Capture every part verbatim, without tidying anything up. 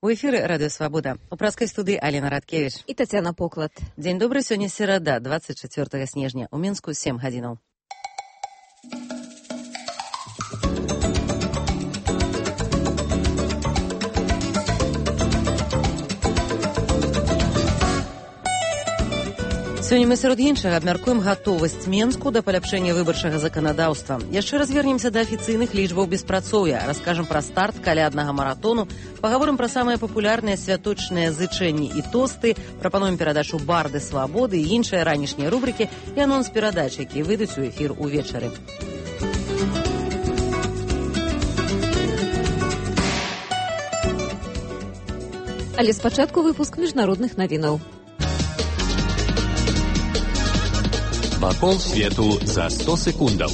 У эфіры радыё Свабода. У праскай студыі Алена Радкевіч і Тацяна Поклад. Дзень добры, сёння серада, двадцать чацвёртага снежня. У Мінску сем гадзінаў. Сёння мы сярод іншага абмяркуем гатовасць Менску да паляпшэння выбарчага заканадаўства. Яшчэ раз вернемся да афіцыйных лічбаў беспрацоўя, раскажам пра старт каляднага маратону, пагаворым пра самыя папулярныя святочныя зычэнні і тосты, прапануем перадачу «Барды свабоды» і іншыя ранішнія рубрыкі і анонс перадач, якія выйдуць у эфір увечары. Але спачатку выпуск міжнародных навінаў. Вакол свету за сто секундаў.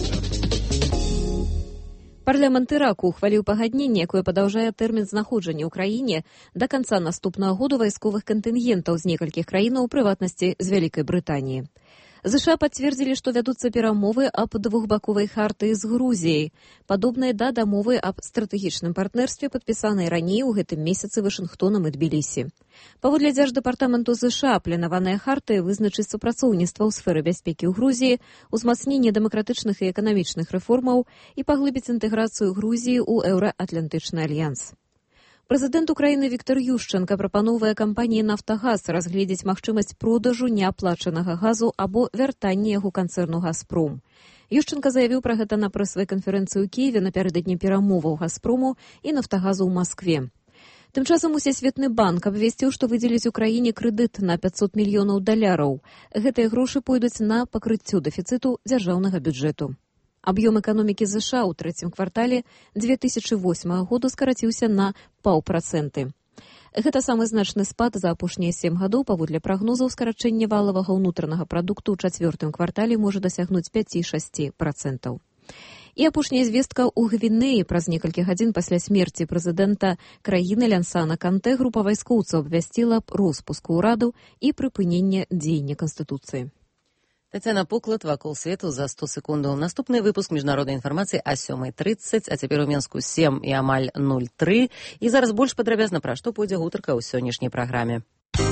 Парламент Іраку ухваліў пагадненне, якое падаўжае тэрмін знаходжання ў краіне да канца наступнага году вайсковых кантынгентаў з некалькіх краінаў, у прыватнасці з Вялікай Брытаніі. ЗША пацвердзілі, што вядуцца перамовы аб двухбаковай хартыі з Грузіяй, падобныя да дамовы аб стратэгічным партнерстве, падпісанай раней у гэтым месяцы Вашынгтонам і Тбілісі. Паводле дзярждэпартаменту ЗША, планаваная хартыя вызначыць супрацоўніцтва ў сферы бяспекі ў Грузіі, узмацненне дэмакратычных і эканамічных рэформаў і паглыбіць інтэграцыю Грузіі ў Еўраатлантычны альянс. Прэзідэнт Украіны Віктор Ющэнка прапаноўвае кампаніі «Нафтагаз» разгледзець магчымасць продажу неаплачанага газу або вяртання яго канцэрну «Газпром». Ющэнка заявіў пра гэта на прэсавай канферэнцыі ў Кіеве напярэдадні перамоваў «Газпрому» і «Нафтагазу» ў Маскве. Тым часам Усесветны банк абвясціў, што выдзеліць Украіне крэдыт на пятьсот мільёнаў даляраў. Гэтыя грошы пойдуць на пакрыццё дэфіцыту дзяржаўнага бюджэту. Аб'ём эканомікі ЗША ў трэцім квартале две тысячы восьмага году скараціўся на паўпрацэнты. Гэта самы значны спад за апошнія сем гадоў. Паводле прагнозаў, скарачэнне валавага ўнутранага прадукту ў чацвёртым квартале можа дасягнуць пяць-шэсць працэнтаў. І апошняя звестка ў Гвінеі. Праз некалькі гадзін пасля смерці прэзідэнта краіны Лянсана Канте група вайскоўцаў абвясціла аб роспуску ўраду і прыпыненне дзеяння Канстытуцыі. Тацяна Поклад, «Вакол свету за сто секундаў». Наступны выпуск міжнароднай інфармацыі а сёмай трыццаць, а цяпер у Менску сем і амаль нуль тры. І зараз больш падрабязна, пра што пойдзе гутарка ў сённяшняй праграме.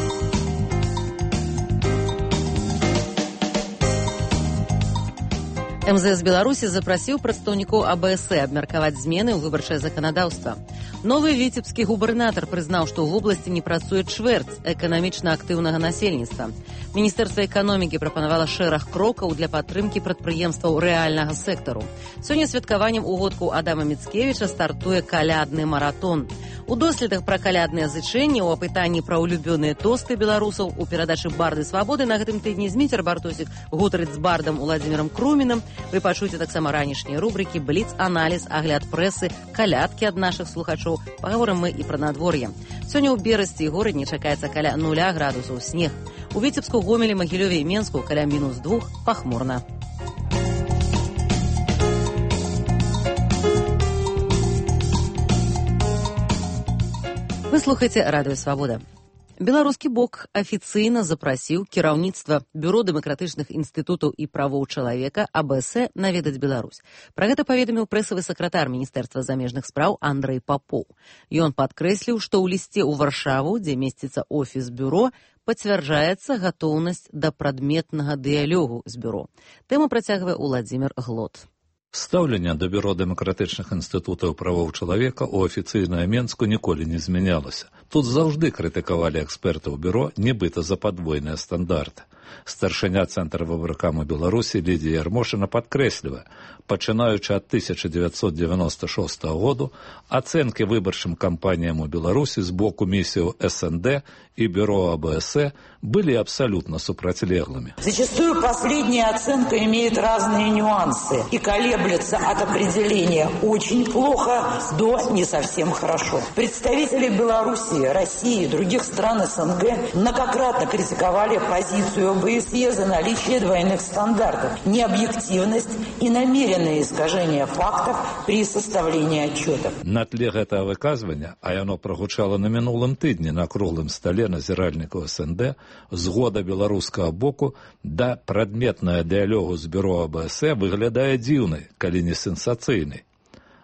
эм зэ эс Беларусі запрасіў прадстаўнікоў а бэ эс э абмеркаваць змены ў выбарчае заканадаўства. Новы віцебскі губернатар прызнаў, што ў вобласці не працуе чвэрць эканамічна актыўнага насельніцтва. Міністэрства эканомікі прапанавала шэраг крокаў для падтрымкі прадпрыемстваў рэальнага сектару. Сёння святкаваннем угодку Адама Міцкевіча стартуе калядны маратон. У доследах пра калядныя зычэнні, у апытанні пра улюбёныя тосты беларусаў, у перадачы «Барды свабоды» на гэтым тыдні Зміцер Бартосік гутарыць з бардам Уладзімірам Крумінам. Вы пачуеце таксама ранішнія рубрыкі, бліц-аналіз, агляд прэсы, калядкі ад нашых слухачоў. Пагаворым мы і пра надвор'е. Сёння ў Берасці і горадні чакаецца каля нуля градусаў снег. У Віцебску, Гомелі, Магілёве і Менску каля мінус двух пахмурна. Вы слухаеце радыё Свабода. Беларускі бок афіцыйна запрасіў кіраўніцтва Бюро дэмакратычных інстытутаў і правоў чалавека а бэ эс э наведаць Беларусь. Пра гэта паведаміў прэсавы сакратар Міністэрства замежных спраў Андрэй Папоў. Ён падкрэсліў, што ў лісце ў Варшаву, дзе месціцца офіс бюро, пацвярджаецца гатоўнасць да прадметнага дыялогу з бюро. Тэму працягвае Уладзімір Глот. Стаўленне да Бюро дэмакратычных інстытутаў правоў чалавека ў афіцыйнае Менску ніколі не змянялася. Тут заўжды крытыкавалі экспертаў бюро, нібыта за падвойныя стандарты. Старшыня Цэнтра выбаркаму Беларусі Лідія Ярмошына падкрэслівае, пачынаючы ад тысяча дзевяцьсот дзевяноста шостага году, ацэнкі выбарчым кампаніям у Беларусі з боку місіяў эс эн дэ и Бюро а бэ эс э были абсолютно сопротивлеглыми. Зачастую последняя оценка имеет разные нюансы и колеблется от определения «очень плохо» до «не совсем хорошо». Представители Белоруссии, России и других стран эс эн гэ многократно критиковали позицию о бэ эс е за наличие двойных стандартов, необъективность и намеренное искажение фактов при составлении отчетов. На тле гэтага выказвання, а яно прагучала на мінулым тыдні на круглым стале назіральнікаў эс эн дэ, згода беларускага боку да прадметнага дыялогу з Бюро а бэ эс э выглядае дзіўнай, калі не сенсацыйнай.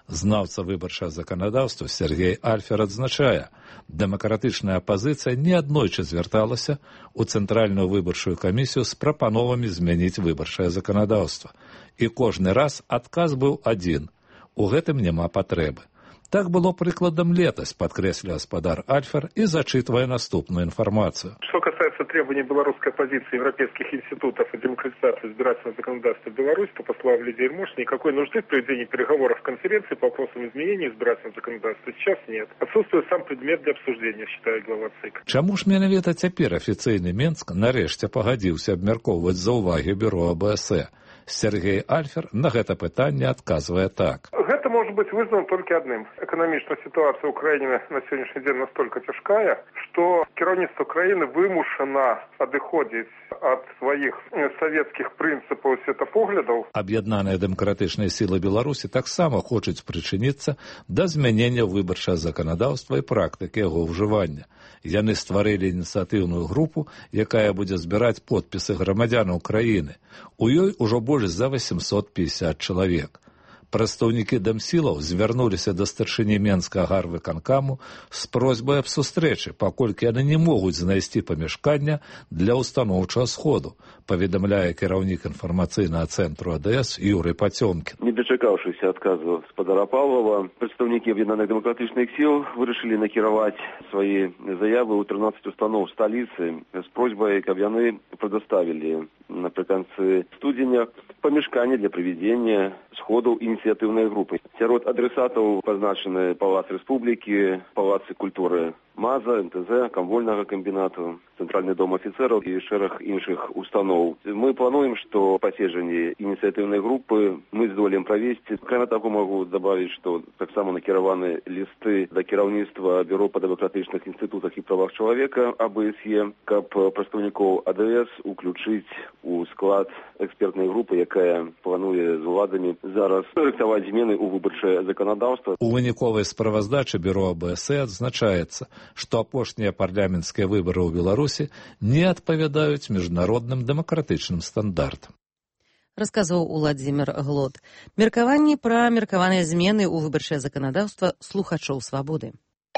Знаўца выбарчага заканадаўства Сергей Альфер адзначае, дэмакратычная апазіцыя неаднойчы звярталася ў Цэнтральную выбарчую камісію з прапановамі змяніць выбарчае заканадаўства. І кожны раз адказ быў адзін – у гэтым няма патрэбы. Так было прикладом летась, подкреслил господар Альфер и зачитывая наступную информацию. Что касается требований белорусской оппозиции, европейских институтов и демократизации избирательного законодательства в Беларуси, то, по словам Лидии Ермошиной, никакой нужды в проведении переговоров в конференции по вопросам изменения избирательного законодательства сейчас нет. Отсутствует сам предмет для обсуждения, считает глава ЦИК. Чаму ж менавіта цяпер афіцыйны Менск нарэшце пагадзіўся абмяркоўваць заўвагі бюро АБС? Сергей Альфер на гэта пытанне адказвае так. Это может быть вызвано только одним. Экономическая ситуация Украины на сегодняшний день настолько тяжкая, что кіраўніцтва Украины вымушено адыходзіць от своих советских принципов и светапоглядаў. Аб'яднаныя дэмакратычныя сілы Беларусі таксама хочуць прычыніцца да змянення выбарчага заканадаўства і практыкі яго ўжывання. Яны стварылі ініцыятыўную групу, якая будзе збіраць подпісы грамадзянаў краіны. У ёй ужо больш за восемьсот пятьдесят чалавек. Прадстаўнікі дамсілаў звярнуліся да старшыні Менскага гарвыканкаму з просьбай аб сустрэчы, паколькі яны не могуць знайсці памяшкання для устаноўчага сходу, паведамляе кіраўнік інфармацыйнага цэнтру АДС Юрый Пацёмкін. Не дачакаўшыся адказу спадара Павлова, прадстаўнікі аб'яднаных дэмакратычных сіл вырашылі накіраваць свае заявы ў тринадцать устаноў сталіцы з просьбай, каб яны прадоставілі напрыканцы студзеня памяшканне для правядзення сходаў ініцыятыўнай групы. Сярод адресатаў пазначаны Палац Рэспублікі, Палацы культуры МАЗа, эн тэ зэ, камвольнага камбінату, Цэнтральны дом афіцэраў і шэраг іншых устаноў. Мы плануем, што паседжанне ініцыятыўнай групы мы здолеем правесці. Акрамя таго, могу добавить, што таксама накіраваны лісты да кіраўніцтва Бюро па дэмакратычных інстытутах і правах чалавека АБСЕ, каб прадстаўнікоў АДС уключыць у склад экспертнай групы, якая плануе з уладамі зараз рыхтаваць змены ў выбарчае заканадаўства. У выніковай справаздачы Бюро АБС адзначаецца, што апошнія парламенцкія выбары ў Беларусі не адпавядаюць міжнародным дэмакратычным стандартам. Расказваў Уладзімір Глот. Меркаванні пра меркаваныя змены ў выбарчае заканадаўства слухачоў Свабоды.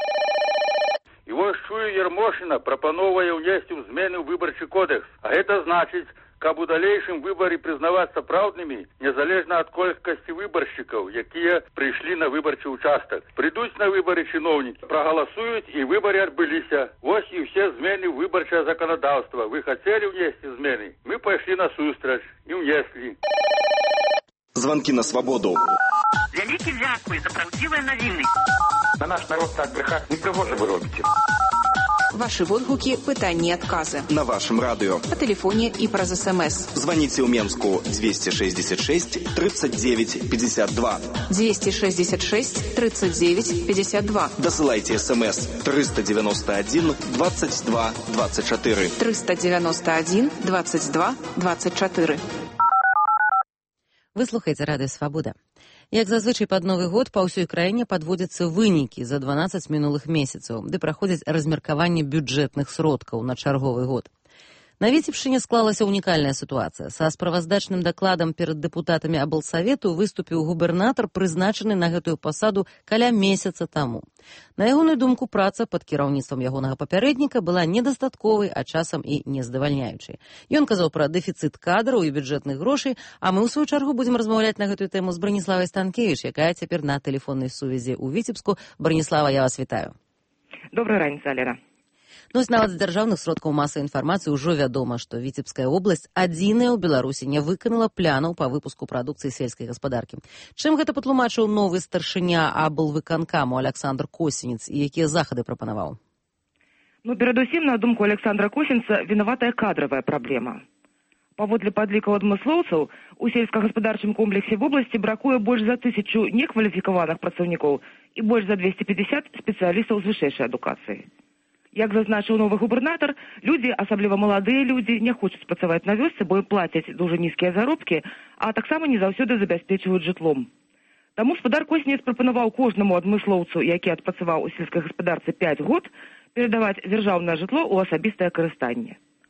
І вось чую, Ермошина прапановвае ўнесці ў змены ў выбарчы кодекс. А гэта значыць, каб у далейшым выбары прызнаваць сапраўднымі, незалежна ад колькасці выбаршчыкаў, якія прыйшлі на выбарчы ўчастак. Прыйдуць на выбары чыноўнікі, прагаласуюць і выбары адбыліся. Вось і ўсе змены ў выбарчае заканадаўства. Вы хацелі ўнесці змены? Мы пайшлі на сустрач і ўнеслі. Звонки на свабоду. Вялікі дзякуй за праўдзівыя навіны. На наш народ так брехать не пригоже вы робите. Ваши водгуки, пытанні, отказы. На вашем радио. По телефоне и праз СМС. Звоните у Менску двести шестьдесят шесть тридцать девять пятьдесят два. двести шестьдесят шесть тридцать девять пятьдесят два. Досылайте СМС триста девяносто один двадцать два двадцать четыре. триста девяносто один двадцать два двадцать четыре. Вы слухаеце Радыё Свабода. Як зазвычай пад Новы год па ўсёй краіне падводзяцца вынікі за дванаццаць мінулых месяцаў, ды праходзіць размеркаванне бюджэтных сродкаў на чарговы год. На Віцебшчыне склалася унікальная сітуацыя. Са справаздачным дакладам перад дэпутатамі аблсавету выступіў губернатар, прызначаны на гэтую пасаду каля месяца таму. На ягоную думку, праца пад кіраўніцтвам ягонага папярэдніка была недастатковай, а часам і нездавальняючай. Ён казаў пра дэфіцыт кадраў і бюджэтных грошай, а мы ў сваю чаргу будзем размаўляць на гэтую тэму з Браніславай Станкевіч, якая цяпер на тэлефоннай сувязі ў Віцебску. Браніслава, я вас вітаю. Добрая раніца, Алена. Ну, нават з дзяржаўных сродкаў масавай інфармацыі ўжо вядома, што Віцебская вобласць адзіная ў Беларусі не выканала планаў па выпуску прадукцыі сельскай гаспадаркі. Чым гэта патлумачыў новы старшыня аблвыканкаму Александр Косінец і якія захады прапанаваў? Ну, перадусім, на думку Александра Косінца, вінаватая кадравая праблема. Паводле падлікаў адмыслоўцаў, у сельскагаспадарчым комплексе вобласці бракуе больш за тысячу некваліфікаваных працаўнікоў і больш за двести пятьдесят спецыялістаў з вышэйшай адукацыяй. Як зазначыў новы губернатар, людзі, асабліва маладыя людзі, не хочуць працаваць на вёсцы, бо плацяць дужа нізкія заробкі, а таксама не заўсёды забяспечваюць жытлом. Таму спадар Косінец прапанаваў кожнаму адмыслоўцу, які адпрацаваў у сельскай гаспадарцы пяць год, перадаваць дзяржаўнае жытло ў асабістае карыстанне.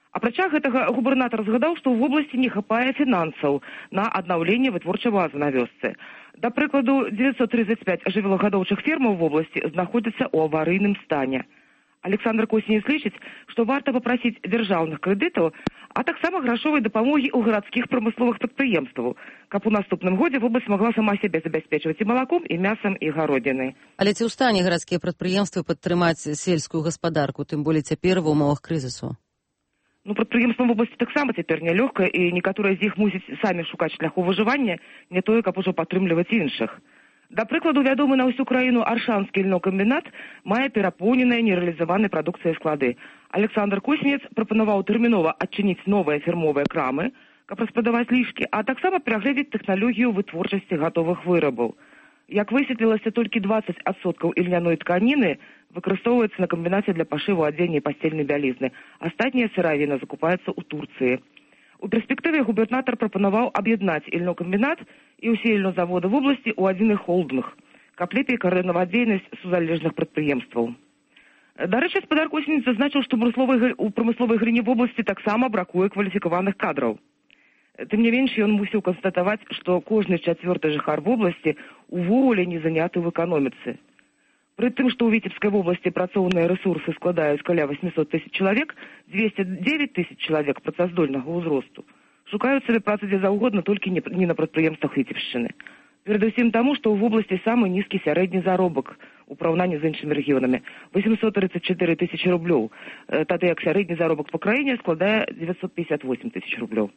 Апрача гэтага губернатар згадаў, што ў вобласці не хапае фінансаў на аднаўленне вытворчай базы на вёсцы. Да прыкладу, девятьсот тридцать пять жывёлагадоўчых фермаў в вобласці знаходзяцца ў аварыйным стане. Александр Косінец лічыць, што варта папрасіць дзяржаўных крэдытаў, а таксама грашовай дапамогі ў гарадскіх прамысловых прадпрыемстваў, каб у наступным годзе вобласць магла сама сябе забяспечваць і малаком, і мясам, і гародзінай. Але ці ў стане гарадскія прадпрыемствы падтрымаць сельскую гаспадарку, тым болей цяпер ва ўмовах крызісу? Ну, прадпрыемствам в вобласці таксама цяпер нялёгка, і некаторыя з іх мусяць самі шукаць шляху выжывання, не тое, каб ужо падтрымліваць іншых. Да прыкладу, вядомы на ўсю краіну Аршанскі льнокамбінат мае перапоўненыя нерэалізаванай прадукцыяй склады. Александр Косінец прапанаваў тэрмінова адчыніць новыя фірмовыя крамы, каб распрадаваць лішкі, а таксама перагледзець тэхналогію вытворчасці гатовых вырабаў. Як высветлілася, толькі двадцать адсоткаў ільняной тканіны выкарыстоўваецца на камбінаце для пашыву адзення і пасцельнай бялізны. Астатняя сыравіна закупаецца ў Турцыі. У перспектыве губернатар прапанаваў аб'яднаць ільнокамбінат і ўсе ільнозаводы в вобласці ў адзіны холдынг, каб лепей каардынаваць дзейнасць сузалежных прадпрыемстваў. Дарэчы, гаспадар Косінец зазначыў, што у прамысловай галіне в вобласці таксама бракуе кваліфікаваных кадраў. Тым не менш, ён мусіў канстатаваць, што кожны чацвёрты жыхар вобласці увогуле не заняты ў эканоміцы. Пры тым, што ў Віцебскай вобласці працоўныя рэсурсы складаюць каля восемьсот тысяч чалавек, двести девять тысяч чалавек працаздольнага ўзросту шукаюць сабе працу дзе заўгодна, толькі не на прадпрыемствах Віцебшчыны. Перадусім таму, што ў вобласці самы нізкі сярэдні заробак у параўнанні з іншымі рэгіёнамі – восемьсот тридцать четыре тысячи рублёў, тады як сярэдні заробак па краіне складае девятьсот пятьдесят восемь тысяч рублёў.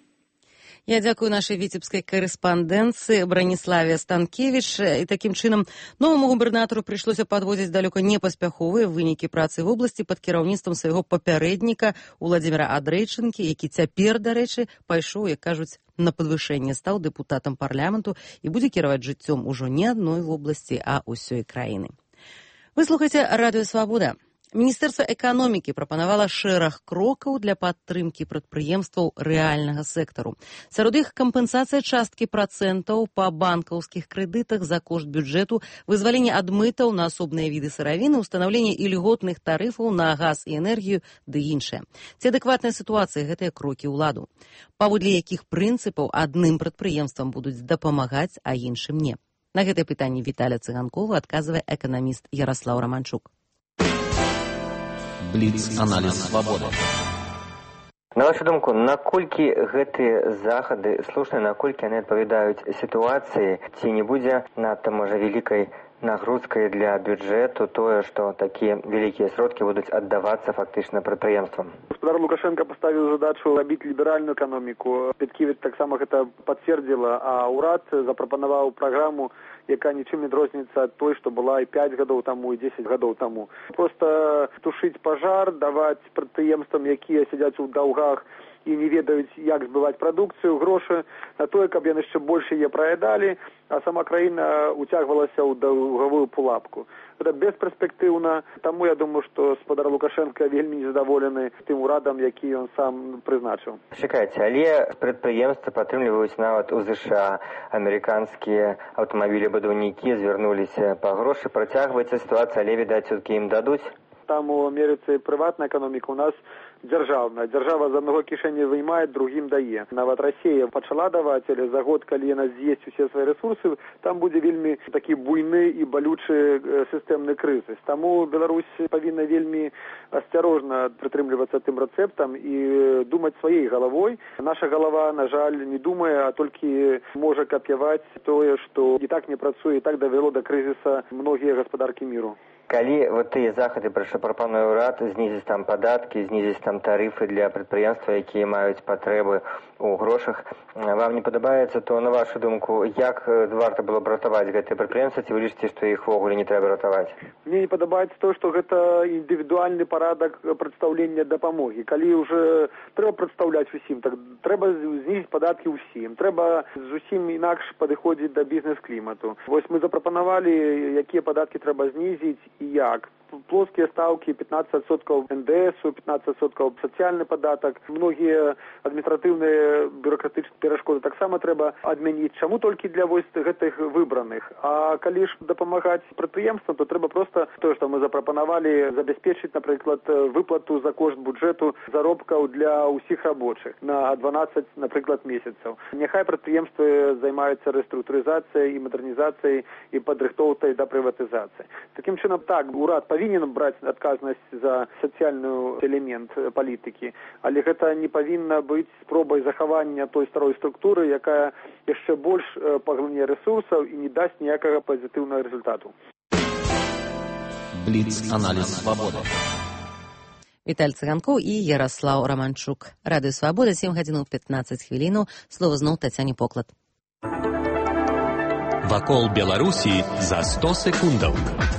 Я дзякую нашай віцебскай карэспандэнцыі Браніславе Станкевіч. І такім чынам новаму губернатару прыйшлося падводзіць далёка не паспяховыя вынікі працы в вобласці пад кіраўніцтвам свайго папярэдніка Уладзіміра Адрейчынкі, які цяпер, дарэчы, пайшоў, як кажуць, на падвышэнне, стаў дэпутатам парламенту і будзе кіраваць жыццём ужо не адной вобласці, а ўсёй краіны. Вы слухаеце Радыё Свабода. Міністэрства эканомікі прапанавала шэраг крокаў для падтрымкі прадпрыемстваў рэальнага сектару. Сярод іх кампенсацыя часткі працэнтаў па банкаўскіх крэдытах за кошт бюджэту, вызваленне ад мытаў на асобныя віды сыравіны, устанаўленне ільготных тарыфаў на газ і энергію ды іншае. Ці адэкватныя сітуацыі гэтыя крокі ўладу? Паводле якіх прынцыпаў адным прадпрыемствам будуць дапамагаць, а іншым не? На гэтае пытанне Віталя Цыганкова адказвае эканаміст Яраслаў Раманчук. Бліц-аналіз свабоды. На вашу думку, наколькі гэтыя захады слушныя, наколькі яны адпавядаюць сітуацыі, ці не будзе надта, можа, вялікай нагрузкай для бюджэту тое, што такія вялікія сродкі будуць аддавацца фактычна прадпрыемствам? Гаспадар Лукашенко паставіў задачу рабіць ліберальную эканоміку. Петкевіч таксама гэта пацвердзіла, а ўрад запрапанаваў праграму, якая нічым не адрозніваецца ад той, што была і пяць гадоў таму, і дзесяць гадоў таму. Проста тушыць пажар, даваць прадпрыемствам, якія сядзяць у даўгах і не ведаюць, як збываць прадукцыю, грошы на тое, каб яны яшчэ больш яе праядалі, а сама краіна уцягвалася ў даўгавую пулапку. Гэта бесперспектыўна, таму я думаю, што гаспадар Лукашенко вельмі незадаволены тым урадам, які ён сам прызначыў. Чакайце, але прадпрыемствы падтрымліваюць нават у ЗША. Амерыканскія аўтамабілебудаўнікі звярнуліся па грошы. Працягваецца сітуацыя, але, відаць, все-таки ім дадуць? Там у Амерыцы прыватная эканоміка, у нас дзяржаўная. Дзяржава з аднаго кішэні вымае, другім дае. Нават Расія пачала даваць, але за год, калі яна з'есць усе свае рэсурсы, там будзе вельмі такі буйны і балючы сістэмны крызіс. Таму Беларусь павінна вельмі асцярожна прытрымлівацца тым рэцэптам і думаць сваей галавой. Наша галава, на жаль, не думае, а толькі можа кап'яваць тое, што і так не працуе, і так давяло да крызіса многія гаспадаркі міру. Калі вот тыя захады, пра што прапануе ўрад, знізіць там падаткі, знізіць там тарыфы для прадпрыемства, якія маюць патрэбы ў грошах, вам не падабаецца, то, на вашу думку, як варта было б ратаваць гэтыя прадпрыемствы, ці вы лічыце, што іх увогуле не трэба ратаваць? Мне не падабаецца то, што гэта індывідуальны парадак прадстаўлення дапамогі. Калі ўжо трэба прадстаўляць усім, так трэба знізіць падаткі ўсім. Трэба зусім інакш падыходзіць да бізнес-клімату. Вось мы запрапанавалі, якія падаткі трэба знізіць і як. плоскія стаўкі, пятнадцать адсоткаў эн дэ эсу, пятнадцать адсоткаў сацыяльны падатак. Многія адміністратыўныя бюракратычныя перашкоды таксама трэба адмяніць. Чаму толькі для вось гэтых выбраных? А калі ж дапамагаць прадпрыемствам, то трэба проста тое, што мы запрапанавалі, забяспечыць, напрыклад, выплату за кошт бюджэту заробкаў для ўсіх рабочых на дванаццаць, напрыклад, месяцаў. Няхай прадпрыемствы займаюцца рэструктурызацыяй і мадэрнізацыяй і падрыхтоўкай да прыватызацыі. Такім чынам, так, урад павінен браць адказнасць за сацыяльны элемент палітыкі, але гэта не павінна быць спробай захавання той старой структуры, якая яшчэ больш паглыне рэсурсаў і не дасць ніякага пазітыўнага результату. Бліц-аналіз свабоды. Віталь Цыганкоў і Ярослаў Романчук. Радыё Свабода, сем гадзінаў пятнаццаць хвілінаў. Слова зноў Тацяне Поклад. Вакол Беларусі за сто секундаў.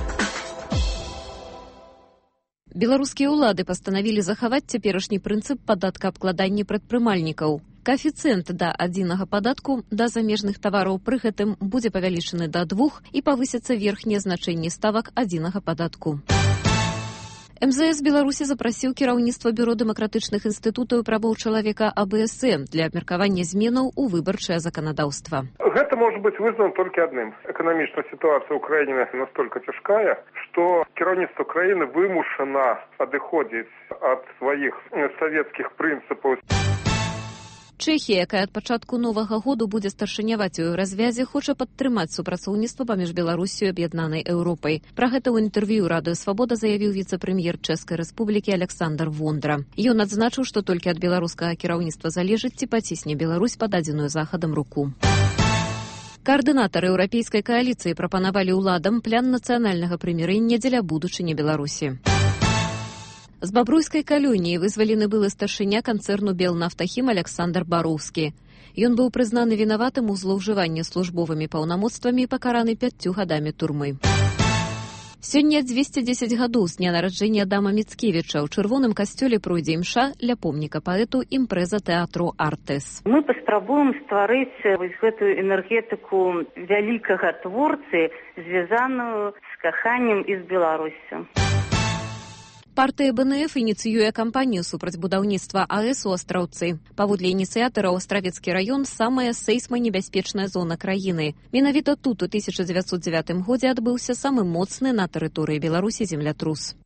Беларускія ўлады пастанавілі захаваць цяперашні прынцып падаткаабкладання прадпрымальнікаў. Каэфіцыент да адзінага падатку да замежных тавараў пры гэтым будзе павялічаны да двух і павысяцца верхнія значэнні ставак адзінага падатку. эм зэ эс Беларусі запрасіў кіраўніцтва Бюро дэмакратычных інстытутаў і правоў чалавека а бэ эс эм для абмеркавання зменаў у выбарчае заканадаўства. Гэта может быть вызвано только одним. Экономичная ситуация Украины настолько тяжкая, что кіраўніцтва краіны вымушана адыходзіць от своих советских принципов. Чэхія, якая ад пачатку новага году будзе старшыняваць у развязе, хоча падтрымаць супрацоўніцтва паміж Беларусю і аб'яднанай Еўропай. Пра гэта ў інтэрв'ю Радыё Свабода заявіў віцэ-прэм'ер Чэшскай рэспублікі Александр Вондра. Ён адзначыў, што толькі ад беларускага кіраўніцтва залежыць, ці пацісне Беларусь пададзеную захадам руку. Каардынатары еўрапейскай кааліцыі прапанавалі ўладам план нацыянальнага прымірэння дзеля будучыні Беларусі. З бабруйскай калоніі вызвалены былы старшыня канцэрну «Белнафтахім» Александр Бароўскі. Ён быў прызнаны вінаватым у злоўжыванні службовымі паўнамоцтвамі і пакараны пяццю гадамі турмы. Сёння дзвесце дзесяць гадоў з дня нараджэння Адама Міцкевіча ў чырвоным касцёле пройдзе імша ля помніка паэту імпрэза тэатру «Артэс». Мы паспрабуем стварыць вось гэтую энергетыку вялікага творцы, звязаную з каханнем і з Беларуссю. Партыя бэ эн эф ініцыюе кампанію супраць будаўніцтва а эс у Астраўцы. Паводле ініцыятараў, Астравецкі раён – самая сейсманебяспечная зона краіны. Менавіта тут у тысяча дзевяцьсот дзевятым годзе адбыўся самы моцны на тэрыторыі Беларусі землятрус.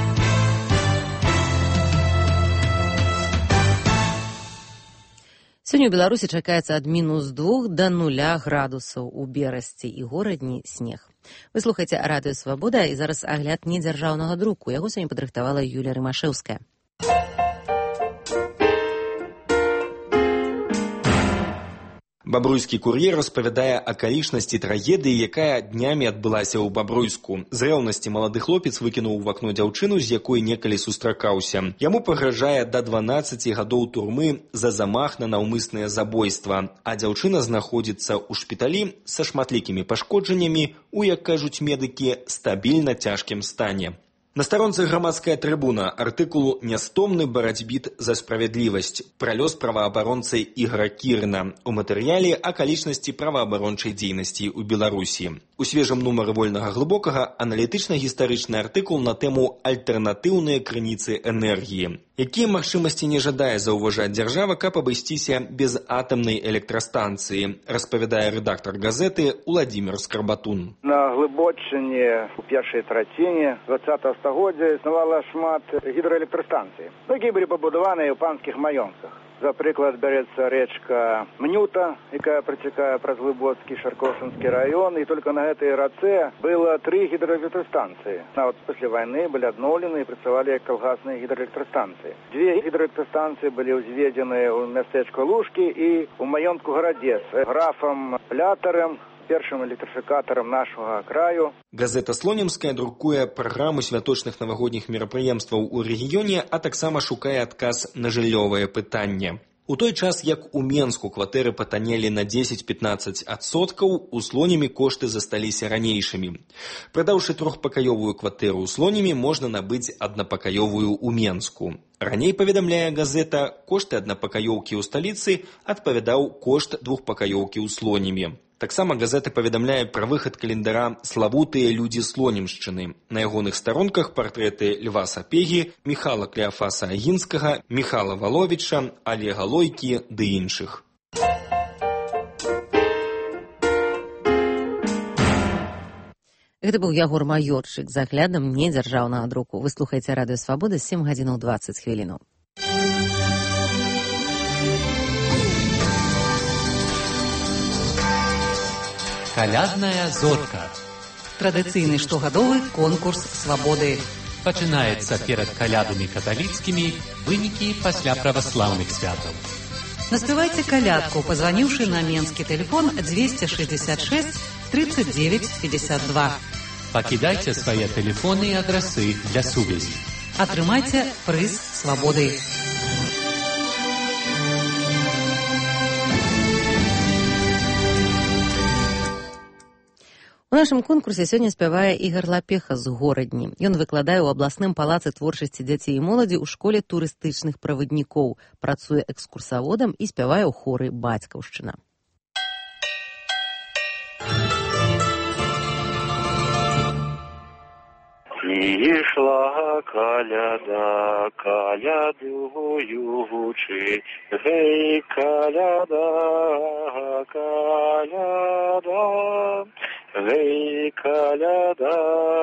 Сёння ў Беларусі чакаецца ад мінус двух да нуля градусаў, у Берасці і горадні снег. Вы слухаеце Радыё Свабода, і зараз агляд недзяржаўнага друку. Яго сёння падрыхтавала Юлія Рымашэўская. Бабруйскі кур'ер распавядае акалічнасці трагедыі, якая днямі адбылася ў Бабруйску. З рэўнасці малады хлопец выкінуў у акно дзяўчыну, з якой некалі сустракаўся. Яму пагражае да дванаццаці гадоў турмы за замах на наўмыснае забойства, а дзяўчына знаходзіцца ў шпіталі са шматлікімі пашкоджаннямі у, як кажуць медыкі, стабільна цяжкім стане. На старонцы грамадская трыбуна артыкулу «Нястомны барацьбіт за справядлівасць» пра лёс праваабаронцы Ігора Кірына у матэрыяле акалічнасці праваабарончай дзейнасці ў Беларусі. У свежым нумары вольнага глыбокага аналітычна-гістарычны артыкул на тэму «Альтэрнатыўныя крыніцы энергіі». Якія магчымасці не жадае заўважаць дзяржава, каб абысціся без атамнай электрастанцыі, распавядае рэдактар газеты Уладзімір Скарбатун. На глыбочыне у першай траціне дваццатага стагоддзя існавала шмат гідраэлектрастанцый, якія былі пабудаваныя ў панскіх маёнтках. За прыклад бярэцца рэчка Мнюта, якая працякае праз Глыбоцкі Шаркошынскі раён, і толькі на гэтай рацэ было тры гідраэлектрастанцыі. Нават пасля вайны былі адноўлены і працавалі як калгасныя гідраэлектрастанцыі. Дзве гідраэлектрастанцыі былі ўзведзены ў мястэчку Лужкі і ў маёнтку Гарадзец графам Плятарам, першым электрыфікатарам нашага краю. Газета «Слонімская» друкуе праграму святочных навагодніх мерапрыемстваў у рэгіёне, а таксама шукае адказ на жыллёвае пытанне. У той час, як у Менску кватэры патанелі на дзесяць-пятнаццаць адсоткаў, у Слонімі кошты засталіся ранейшымі. Прадаўшы трохпакаёвую кватэру ў Слонімі, можна набыць аднапакаёвую ў Менску. Раней, паведамляе газета, кошты аднапакаёўкі ў сталіцы адпавядаў кошт двухпакаёўкі ў Слонімі. Таксама газета паведамляе пра выхад календара «Славутыя людзі Слонімшчыны». На ягоных старонках партрэты Льва Сапегі, Міхала Клеафаса Агінскага, Міхала Валовіча, Олега Лойкі ды іншых. Гэта быў Ягор Маёрчык з аглядам недзяржаўнага друку. Вы слухаеце радыё Свабода, сем гадзінаў дваццаць хвілінаў. Калядная зорка. Традыцыйны штогадовы конкурс свабоды. Пачынаецца перад калядамі каталіцкімі, вынікі пасля праваслаўных святаў. Наспявайце калядку, пазваніўшы на менскі тэлефон двести шестьдесят шесть тридцать девять пятьдесят два. Пакідайце свае тэлефоны і адрасы для сувязі. Атрымайце прыз свабоды. У нашым конкурсе сёння спявае Ігар Лапеха з Горадні. Ён выкладае ў абласным палацы творчасці дзяцей і моладзі ў школе турыстычных праваднікоў, працуе экскурсаводам і спявае ў хоры «Бацькаўшчына». Ішла каляда, калядуючы, гей, каляда, каляда, гей, каляда,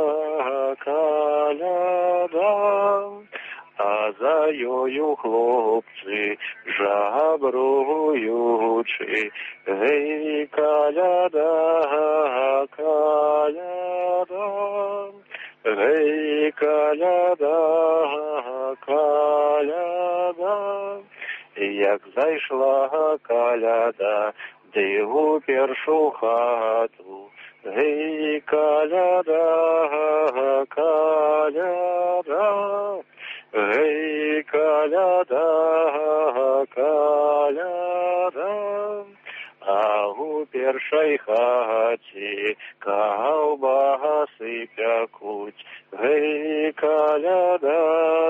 каляда, а за ёю хлопцы жабруючы, гей, каляда, каляда. Гей, каляда, каляда, як зайшла каляда, ды у першу хату. Гей, каляда, каляда, гей, каляда, каляда. А у першай хаце каўбасы пякуць. Гей, каляда,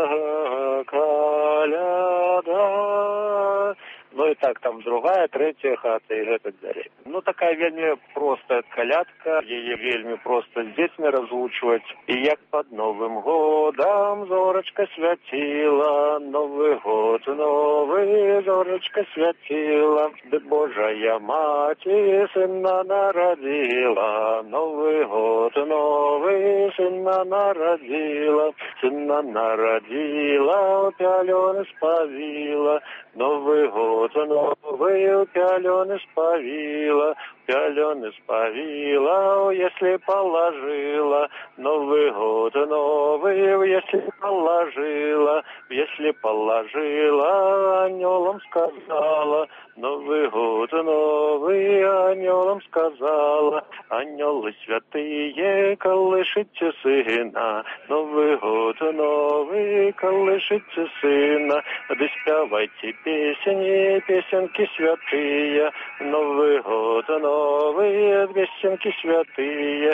каляда. Ну і так, там другая, третья хата і гэтак далей. Ну, такая вельмі простая калядка, яе вельмі проста з дзецьмі разлучваць. І як пад Новым годам зорачка свяціла, Новы год новы зорачка свяціла, ды Божая маці сына нарадзіла, Новы год новы сына нарадзіла, сына нарадзіла, пялёны спавіла, Новый год новый пялёны спавіла, пялёны спавіла, если положила. Новый год новый, если положила, если положила, анёлам сказала. Новый год новый, анёлам сказала. Анёлы святые, колышите сына. Новый год новый, колышите сына. Да спявайте песни, песенки святые. Новый год новый, песенки святые.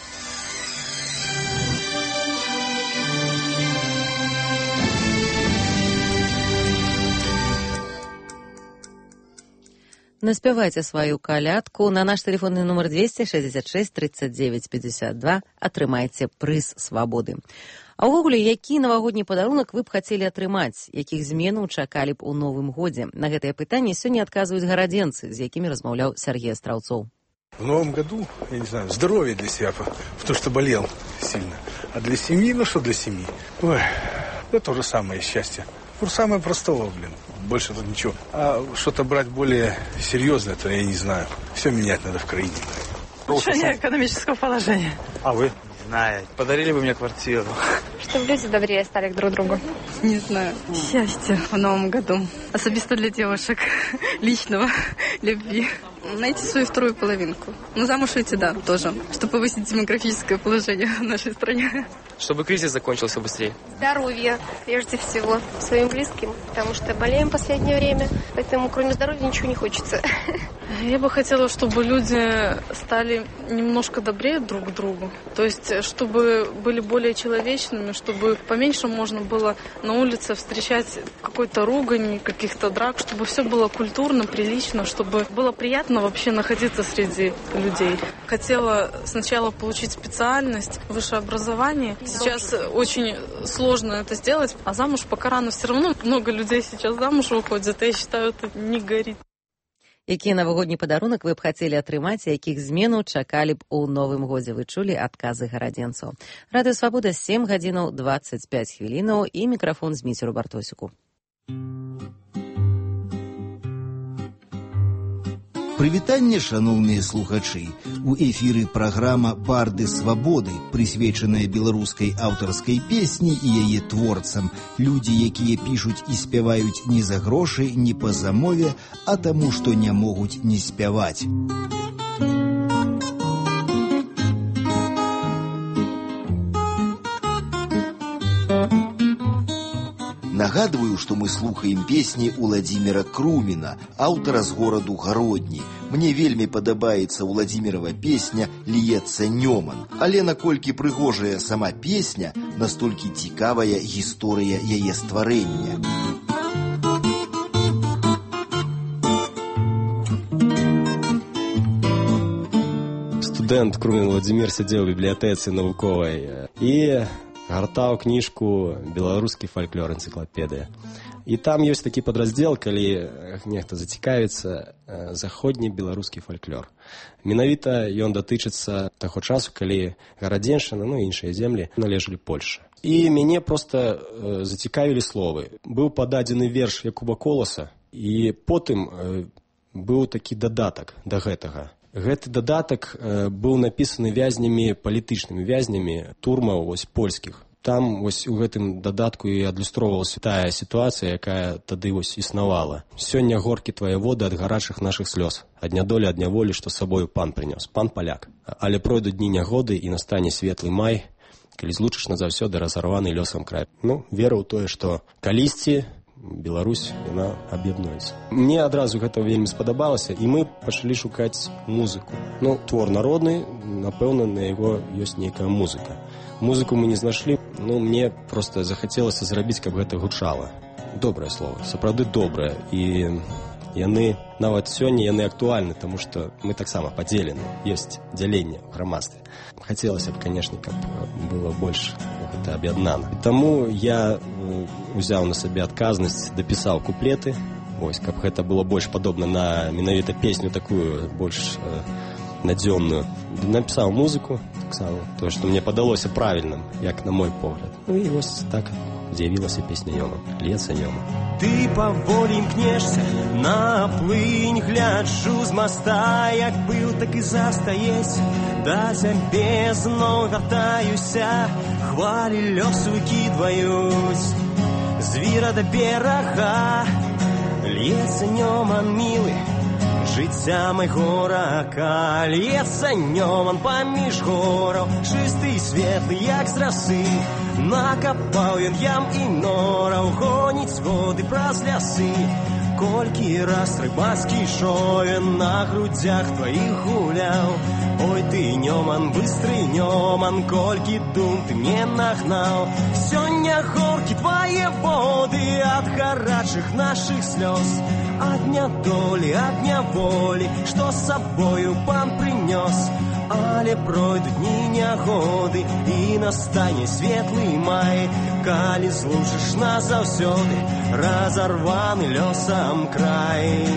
Наспявайце сваю калядку на наш тэлефонны нумар двести шестьдесят шесть тридцать девять пятьдесят два. Атрымайце прыз свабоды. А ўвогуле, які навагодні падарунак вы б хацелі атрымаць? Якіх зменаў чакалі б у новым годзе? На гэтае пытанне сёння адказваюць гарадзенцы, з якімі размаўляў Сергей Астраўцоў. В новом году, я не знаю, здоровье для себя, потому что болел сильно. А для семьи, ну что для семьи? Ой, это то же самое счастье. Ну, самое простого, блин. Больше тут ничего. А что-то брать более серьезное, то я не знаю. Все менять надо в краине. Улучшение экономического положения. А вы? Не знаю. Подарили бы мне квартиру. Чтобы люди добрее стали друг к другу. Не знаю. Счастье в новом году. Особенно для девушек. Личного. Любви. Найти свою вторую половинку. Ну, замуж выйти, да, тоже. Чтобы повысить демографическое положение в нашей стране. Чтобы кризис закончился быстрее. Здоровье, прежде всего, своим близким. Потому что болеем в последнее время. Поэтому, кроме здоровья, ничего не хочется. Я бы хотела, чтобы люди стали немножко добрее друг к другу. То есть, чтобы были более человечными, чтобы поменьше можно было на улице встречать какой-то ругань, каких-то драк, чтобы все было культурно, прилично, чтобы было приятно сложно вообще находиться среди людей. Хотела сначала получить специальность, высшее образование. Сейчас очень сложно это сделать, а замуж пока рано. Все равно много людей сейчас замуж выходят, и я считаю, это не горит. Які навагодні падарунак вы б хацелі атрымаць, якіх зменаў чакалі б у новым годзе? Вы чулі адказы гарадзенцаў. Радыё Свабода, сем гадзінаў дваццаць пяць хвілінаў і мікрафон з Міцеру Бартосіку. Прывітанне, шаноўныя слухачы. У эфіры праграма «Барды свабоды», прысвечаная беларускай аўтарскай песні і яе творцам. Людзі, якія пішуць і спяваюць не за грошы, не па замове, а таму, што не могуць не спяваць. Нагадваю, што мы слухаем песні Уладзіміра Круміна, аўтара з гораду Гародні. Мне вельмі падабаецца Уладзімірава песня «Льецца Нёман». Але наколькі прыгожая сама песня, настолькі цікавая гісторыя яе стварэння. Студэнт Крумін Уладзімір сядзеў у бібліятэцы навуковай і гартаў кніжку «Беларускі фальклор. Энцыклапедыя». І там ёсць такі падраздзел, калі нехта зацікавіцца, заходні беларускі фальклор. Менавіта ён датычыцца таго часу, калі Гарадзеншчына, ну і іншыя землі належалі Польшы. І мяне проста зацікавілі словы. Быў пададзены верш Якуба Коласа, і потым быў такі дадатак да гэтага. Гэты дадатак быў напісаны вязнямі, палітычнымі вязнямі турмаў вось польскіх. Там вось у гэтым дадатку і адлюстроўвалася тая сітуацыя, якая тады вось існавала. Сёння горкі твае воды ад гарачых нашых слёз, ад нядолі, ад няволі, што сабою пан прынёс, пан паляк. Але пройдуць дні нягоды і настане светлы май, калі злучыш назаўсёды разарваны лёсам край. Ну, вера ў тое, што калісьці Беларусь, яна аб'яднуецца. Мне адразу гэта вельмі спадабалася, і мы пачалі шукаць музыку. Ну, твор народны, напэўна, на яго ёсць нейкая музыка. Музыку мы не знайшлі, ну, мне проста захацелася зрабіць, каб гэта гучала. Добрае слово, сапраўды добрае, і яны, нават сёння яны актуальны, таму што мы таксама падзелены, ёсць дзяленне ў грамадстве. Хацелася б, канешне, каб было больш гэта аб'яднана. Таму я узяў на сабе адказнасць, дапісаў куплеты, вось, каб гэта было больш падобна на менавіта песню такую, больш э, надзённую. Напісаў музыку, таксама, тое, што мне падалося правільным, як на мой погляд. Ну і вось так з'явілася песня Нёман, «Льецца Нёман». Ты паволі імкнешся на плынь, гляджу з моста, як быў, так і застаецца. Да цябе зноў вяртаюся, хвалі лёсу выкідваюць з віра да берага. Льецца Нёман, мілы, жыцця майго рака. Льецца Нёман паміж гораў, чысты і светлы, як з расы. Накапаў ён ям і нораў, гоніць воды праз лясы. Колькі раз рыбацкі човен на грудзях тваіх гуляў. Ой, ты, Нёман, быстрый Нёман, колькі дум ты мне нагнаў. Сёння горкі твае воды ад гарачых нашых слёз, ад нядолі, ад няволі, што з сабою пан прынёс. Але пройдуць дні нягоды і настане светлы май, калі злучыш назаўсёды разарваны лёсам край.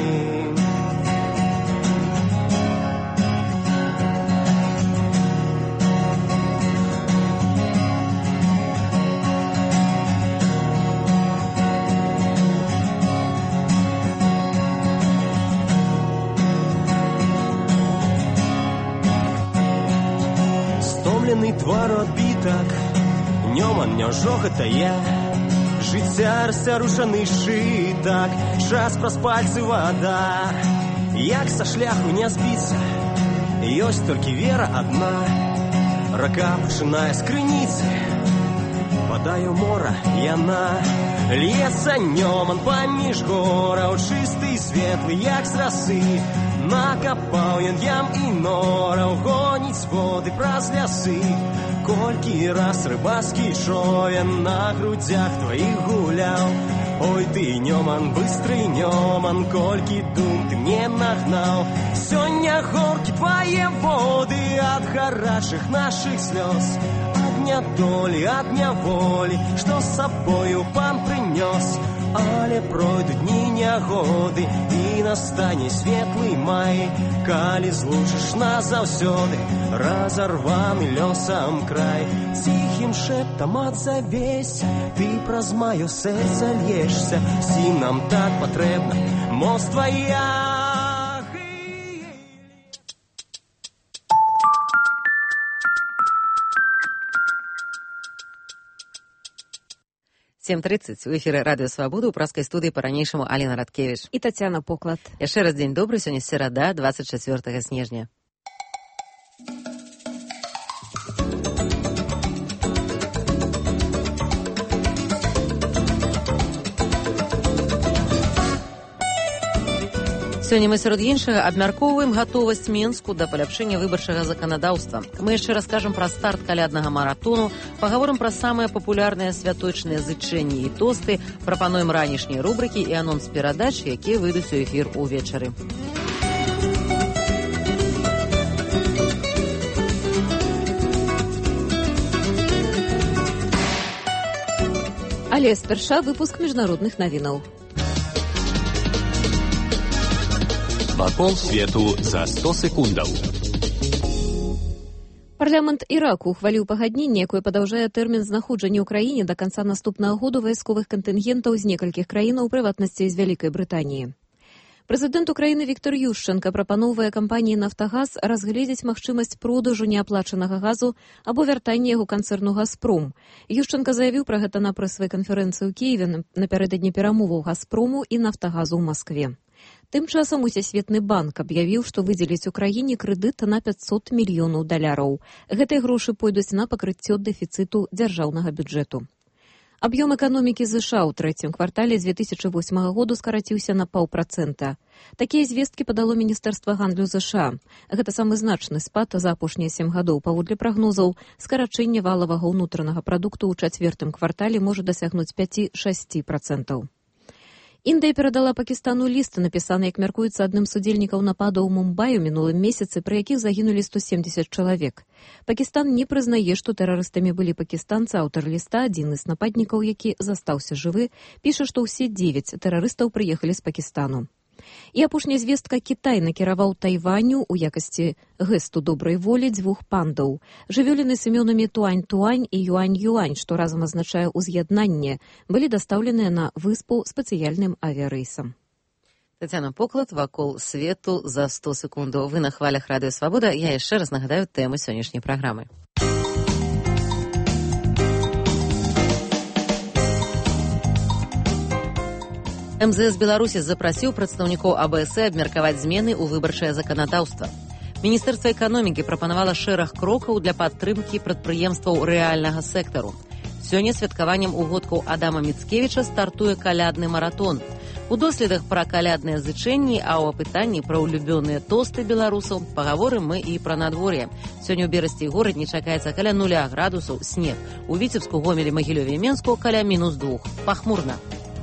Твару адбітак, Нёман, няўжо гэта я? Жыцця расцярушаны шытак, час праз пальцы вада. Як са шляху не збіцца, ёсць толькі вера адна. Рака пачынае з крыніцы, падае ў мора яна. Льецца Нёман паміж гораў, чысты і светлы, як з расы. Накапаў ён ям і нораў, гоніць воды праз лясы. Колькі раз рыбацкі човен на грудзях тваіх гуляў. Ой, ты, Нёман, быстрый Нёман, кольки дум ты мне нагнал. Сёння горки твои воды от хороших наших слез, от дня доли, от дня воли, что с собою пан принес. Але пройдут дни нягоды, и настане светлый май, калі злучишь нас заўсёды, разорваны лёсам край. Тихим шептом отзовейся, ты праз маё сэрца льешься, сім нам так патрэбна моц твоя. сем тридцать у эфіры радыё Свабода, у праскай студыі па-ранейшаму Аліна Радкевіч і Тацяна Поклад. Яшчэ раз дзень добры, сёння серада, двадцать чацвёртага снежня. Сёння мы сярод іншага абмяркоўваем гатовасць Менску да паляпшэння выбарчага заканадаўства. Мы яшчэ раскажам пра старт каляднага маратону, пагаворым пра самыя папулярныя святочныя зычэнні і тосты, прапануем ранішнія рубрыкі і анонс перадач, якія выйдуць у эфір увечары. Але спярша выпуск міжнародных навінаў. Вакол свету за сто секундаў. Парламент Іраку ухваліў пагадненне, якое падаўжае тэрмін знаходжання ў краіне да канца наступнага году вайсковых кантынгентаў з некалькіх краінаў, у прыватнасці з Вялікай Брытаніі. Прэзідэнт Украіны Віктор Ющенка прапаноўвае кампаніі «Нафтагаз» разгледзець магчымасць продажу неаплачанага газу або вяртання яго канцэрну «Газпром». Ющенка заявіў пра гэта на прэсавай канферэнцыі ў Кіеве напярэдадні перамоваў «Газпрому» і «Нафтагазу» ў Маскве. Тым часам Усесветны банк аб'явіў, што выдзеліць Украіне крэдыт на пятьсот мільёнаў даляраў. Гэтыя грошы пойдуць на пакрыццё дэфіцыту дзяржаўнага бюджэту. Аб'ём эканомікі ЗША ў трэцім квартале две тысячы восьмага году скараціўся на паўпрацэнта. Такія звесткі падало Міністэрства гандлю ЗША. Гэта самы значны спад за апошнія сем гадоў. Паводле прагнозаў, скарачэнне валавага ўнутранага прадукту ў чацвёртым квартале можа дасягнуць пяць-шэсць працэнтаў. Індыя перадала Пакістану ліст, напісаны, як мяркуецца, адным з удзельнікаў нападу ў Мумбаі ў мінулым месяцы, пры якіх загінулі сто семдзесят чалавек. Пакістан не прызнае, што тэрарыстамі былі пакістанцы. Аўтар ліста, адзін з нападнікаў, які застаўся жывы, піша, што ўсе дзевяць тэрарыстаў прыехалі з Пакістану. І апошняя звестка: Кітай накіраваў Тайваню у якасці гэсту добрай волі дзвюх пандаў. Жывёліны з імёнамі Туань-Туань і Юань-Юань, што разам азначае ўз'яднанне, былі дастаўленыя на выспу спецыяльным авіярэйсам. Тацяна Поклад, вакол свету за сто секундаў. Вы на хвалях радыё Свабода. Я яшчэ раз нагадаю тэму сённяшняй праграмы. эм зэ эс Беларусі запрасіў прадстаўнікоў а бэ эс э абмеркаваць змены ў выбарчае заканадаўства. Міністэрства эканомікі прапанавала шэраг крокаў для падтрымкі прадпрыемстваў рэальнага сектару. Сёння святкаваннем угодкаў Адама Міцкевіча стартуе калядны маратон. У доследах пра калядныя зычэнні, а ў апытанні пра улюбёныя тосты беларусаў пагаворым мы і пра надвор'е. Сёння ў Берасці і горадні чакаецца каля нуля градусаў, снег. У Віцебску, Гомелі, Магілёве і Менску каля мінус двух. Пахмурна.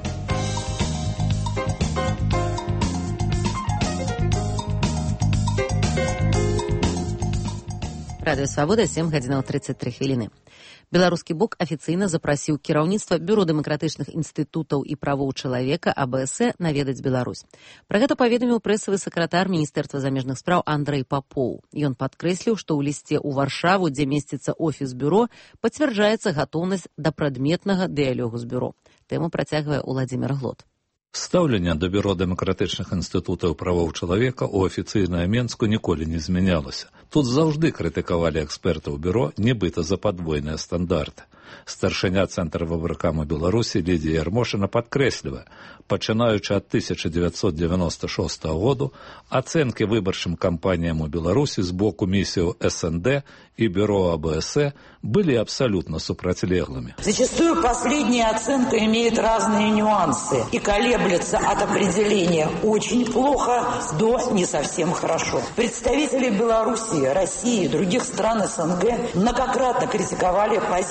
Радыё Свабода, сем гадзінаў тридцать три хвіліны. Беларускі бок афіцыйна запрасіў кіраўніцтва Бюро дэмакратычных інстытутаў і правоў чалавека а бэ эс э наведаць Беларусь. Пра гэта паведаміў прэсавы сакратар Міністэрства замежных спраў Андрэй Папоў. Ён падкрэсліў, што ў лісце ў Варшаву, дзе месціцца офіс бюро, пацвярджаецца гатоўнасць да прадметнага дыялогу з бюро. Тэму працягвае Уладзімір Глот. Стаўленне да Бюро дэмакратычных інстытутаў правоў чалавека ў афіцыйнае Менску ніколі не змянялася. Тут заўжды крытыкавалі экспертаў бюро, нібыта за падвойныя стандарты. Старшыня Цэнтра выбаркаму Беларусі Лідія Ярмошына падкрэслівае, пачынаючы ад тысяча дзевяцьсот дзевяноста шостага году, ацэнкі выбарчым кампаніям у Беларусі з боку місіяў эс эн дэ и Бюро а бэ эс э были абсолютно сопротивлеглыми. Зачастую последняя оценка имеет разные нюансы и колеблется от определения «очень плохо» до «не совсем хорошо». Представители Беларуси, России и других стран эс эн гэ многократно критиковали позицию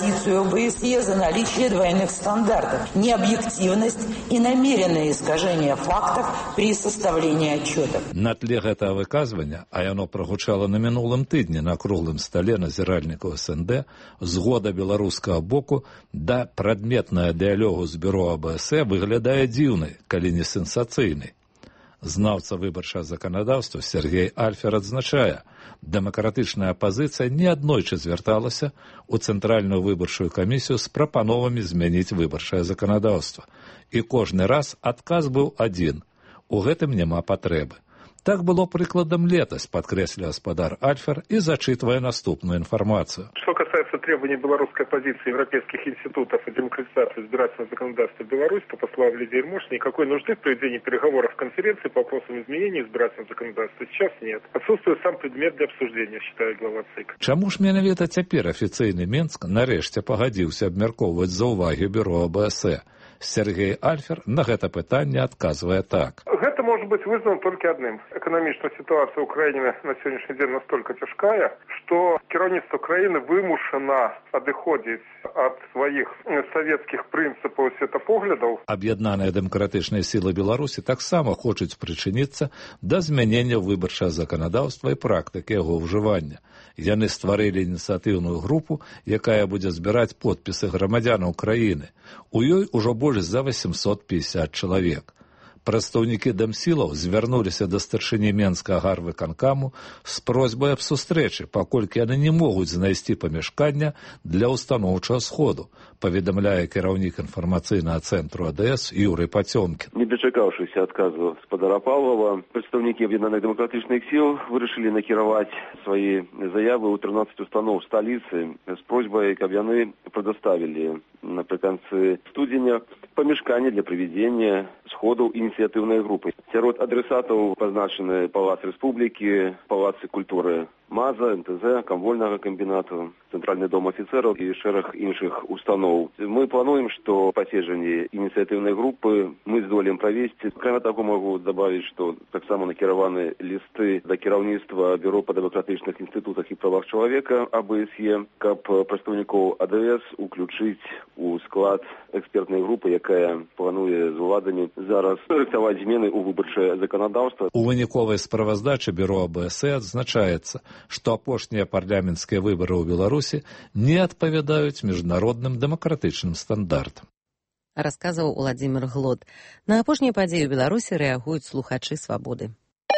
в ОБСЕ за наличие двойных стандартов, необъективность и намеренное искажение фактов при составлении отчетов. На тле гэтага выказвання, а яно прагучала на мінулым тыдні на круглым стале назіральнікаў СНД, згода беларускага боку да прадметнага дыялогу з бюро АБС выглядае дзіўнай, калі не сенсацыйнай. Знаўца выбарчага заканадаўства Сергей Альфер адзначае, дэмакратычная апазіцыя неаднойчы звярталася ў Цэнтральную выбарчую камісію з прапановамі змяніць выбарчае заканадаўства. І кожны раз адказ быў адзін. У гэтым няма патрэбы. Так было прыкладам летась, подкреслил господар Альфер и зачитывая наступную информацию. Что касается требований белорусской оппозиции европейских институтов и демократизации избирательного законодательства Беларуси, то, по словам Лидии Ермошиной, никакой нужды в проведении переговоров в конференции по вопросам изменений избирательного законодательства сейчас нет. Отсутствует сам предмет для обсуждения, считает глава ЦИК. Чаму ж менавіта цяпер афіцыйны Менск нарэшце пагадзіўся абмяркоўваць заўвагі бюро АБС? Сергей Альфер на гэта пытанне адказвае так. Это может быть вызвано только одним. Экономическая ситуация Украины на сегодняшний день настолько тяжкая, что кіраўніцтва Украины вымушено адыходзіць от своих советских принципов и светапоглядаў. Аб'яднаныя дэмакратычныя сілы Беларусі таксама хочуць прычыніцца да змянення выбарчага заканадаўства і практыкі яго ўжывання. Яны стварылі ініцыятыўную групу, якая будзе збіраць подпісы грамадзянаў краіны. У ёй ужо больш за восемьсот пятьдесят чалавек. Прадстаўнікі дэмсілаў звярнуліся да старшыні Менскага гарвыканкаму з просьбай аб сустрэчы, паколькі яны не могуць знайсці памяшкання для устаноўчага сходу, паведамляе кіраўнік інфармацыйнага цэнтру АДС Юрый Пацёмкін. Не дачакаўшыся адказу спадара Павлова, прадстаўнікі аб'яднаных дэмакратычных сіл вырашылі накіраваць свае заявы ў тринадцать устаноў сталіцы з просьбай, каб яны прадоставілі напрыканцы студзеня памяшканне для правядзення сходаў ініцыятыўнай групы. Сярод адресатаў пазначаны Палац Рэспублікі, Палацы культуры МАЗа, МТЗ, камвольнага камбінату, Цэнтральны дом афіцэраў і шэраг іншых устаноў. Мы плануем, што паседжанне ініцыятыўнай групы мы здолеем правесці. Акрамя таго, магу дабавіць, што таксама накіраваны лісты да кіраўніцтва бюро па дэмакратычных інстытутах і правах чалавека АБСЕ, каб прадстаўнікоў АДС уключыць у склад экспертнай групы, якая плануе з уладамі зараз рыхтаваць змены ў выбарчае заканадаўства. У выніковай справаздачы бюро АБС адзначаецца, што апошнія парламенцкія выбары ў Беларусі не адпавядаюць міжнародным дэмакратычным стандартам. Расказваў Уладзімір Глод. На апошнія падзеі ў Беларусі рэагуюць слухачы «Свабоды».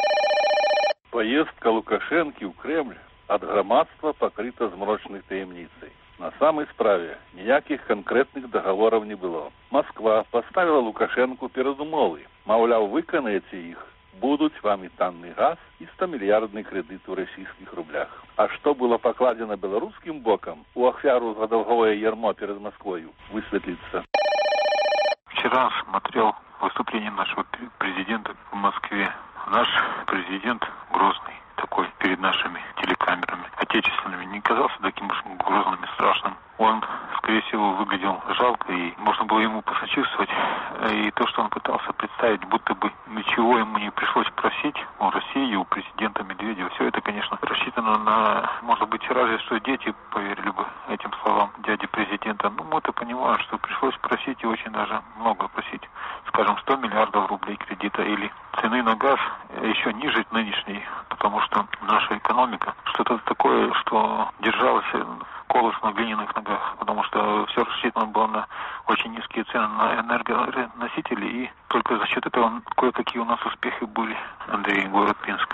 Поездка Лукашэнкі ў Кремль ад грамадства пакрыта змрочнай таямніцай. На самой справе ніякіх канкрэтных дагавораў не было. Москва поставила Лукашенку перад умовай. Маўляў, выканаеце іх, будуць вам і танны газ, і сто-мільярдны крэдыт у расійскіх рублях. А што было пакладзена беларускім бокам у ахвяру за долговое ярмо перед Москвою, высветлится. Вчера смотрел выступление нашего президента в Москве. Наш президент грозный такой перед нашими телекамерами отечественными не казался таким уж грозным и страшным. Он, скорее всего, выглядел жалко, и можно было ему посочувствовать. И то, что он пытался представить, будто бы ничего ему не пришлось просить у России, у президента Медведева, все это, конечно, рассчитано на, может быть, разве что дети поверили бы этим словам дяди президента. Но мы-то понимаем, что пришлось просить и очень даже много просить. Скажем, сто миллиардов рублей кредита или цены на газ еще ниже нынешней, потому что наша экономика что-то такое, что держалась колос на глиняных ногах, потому что все рассчитано было на очень низкие цены на энергоносители, и только за счет этого кое-какие у нас успехи были. Андрей, город Пинск.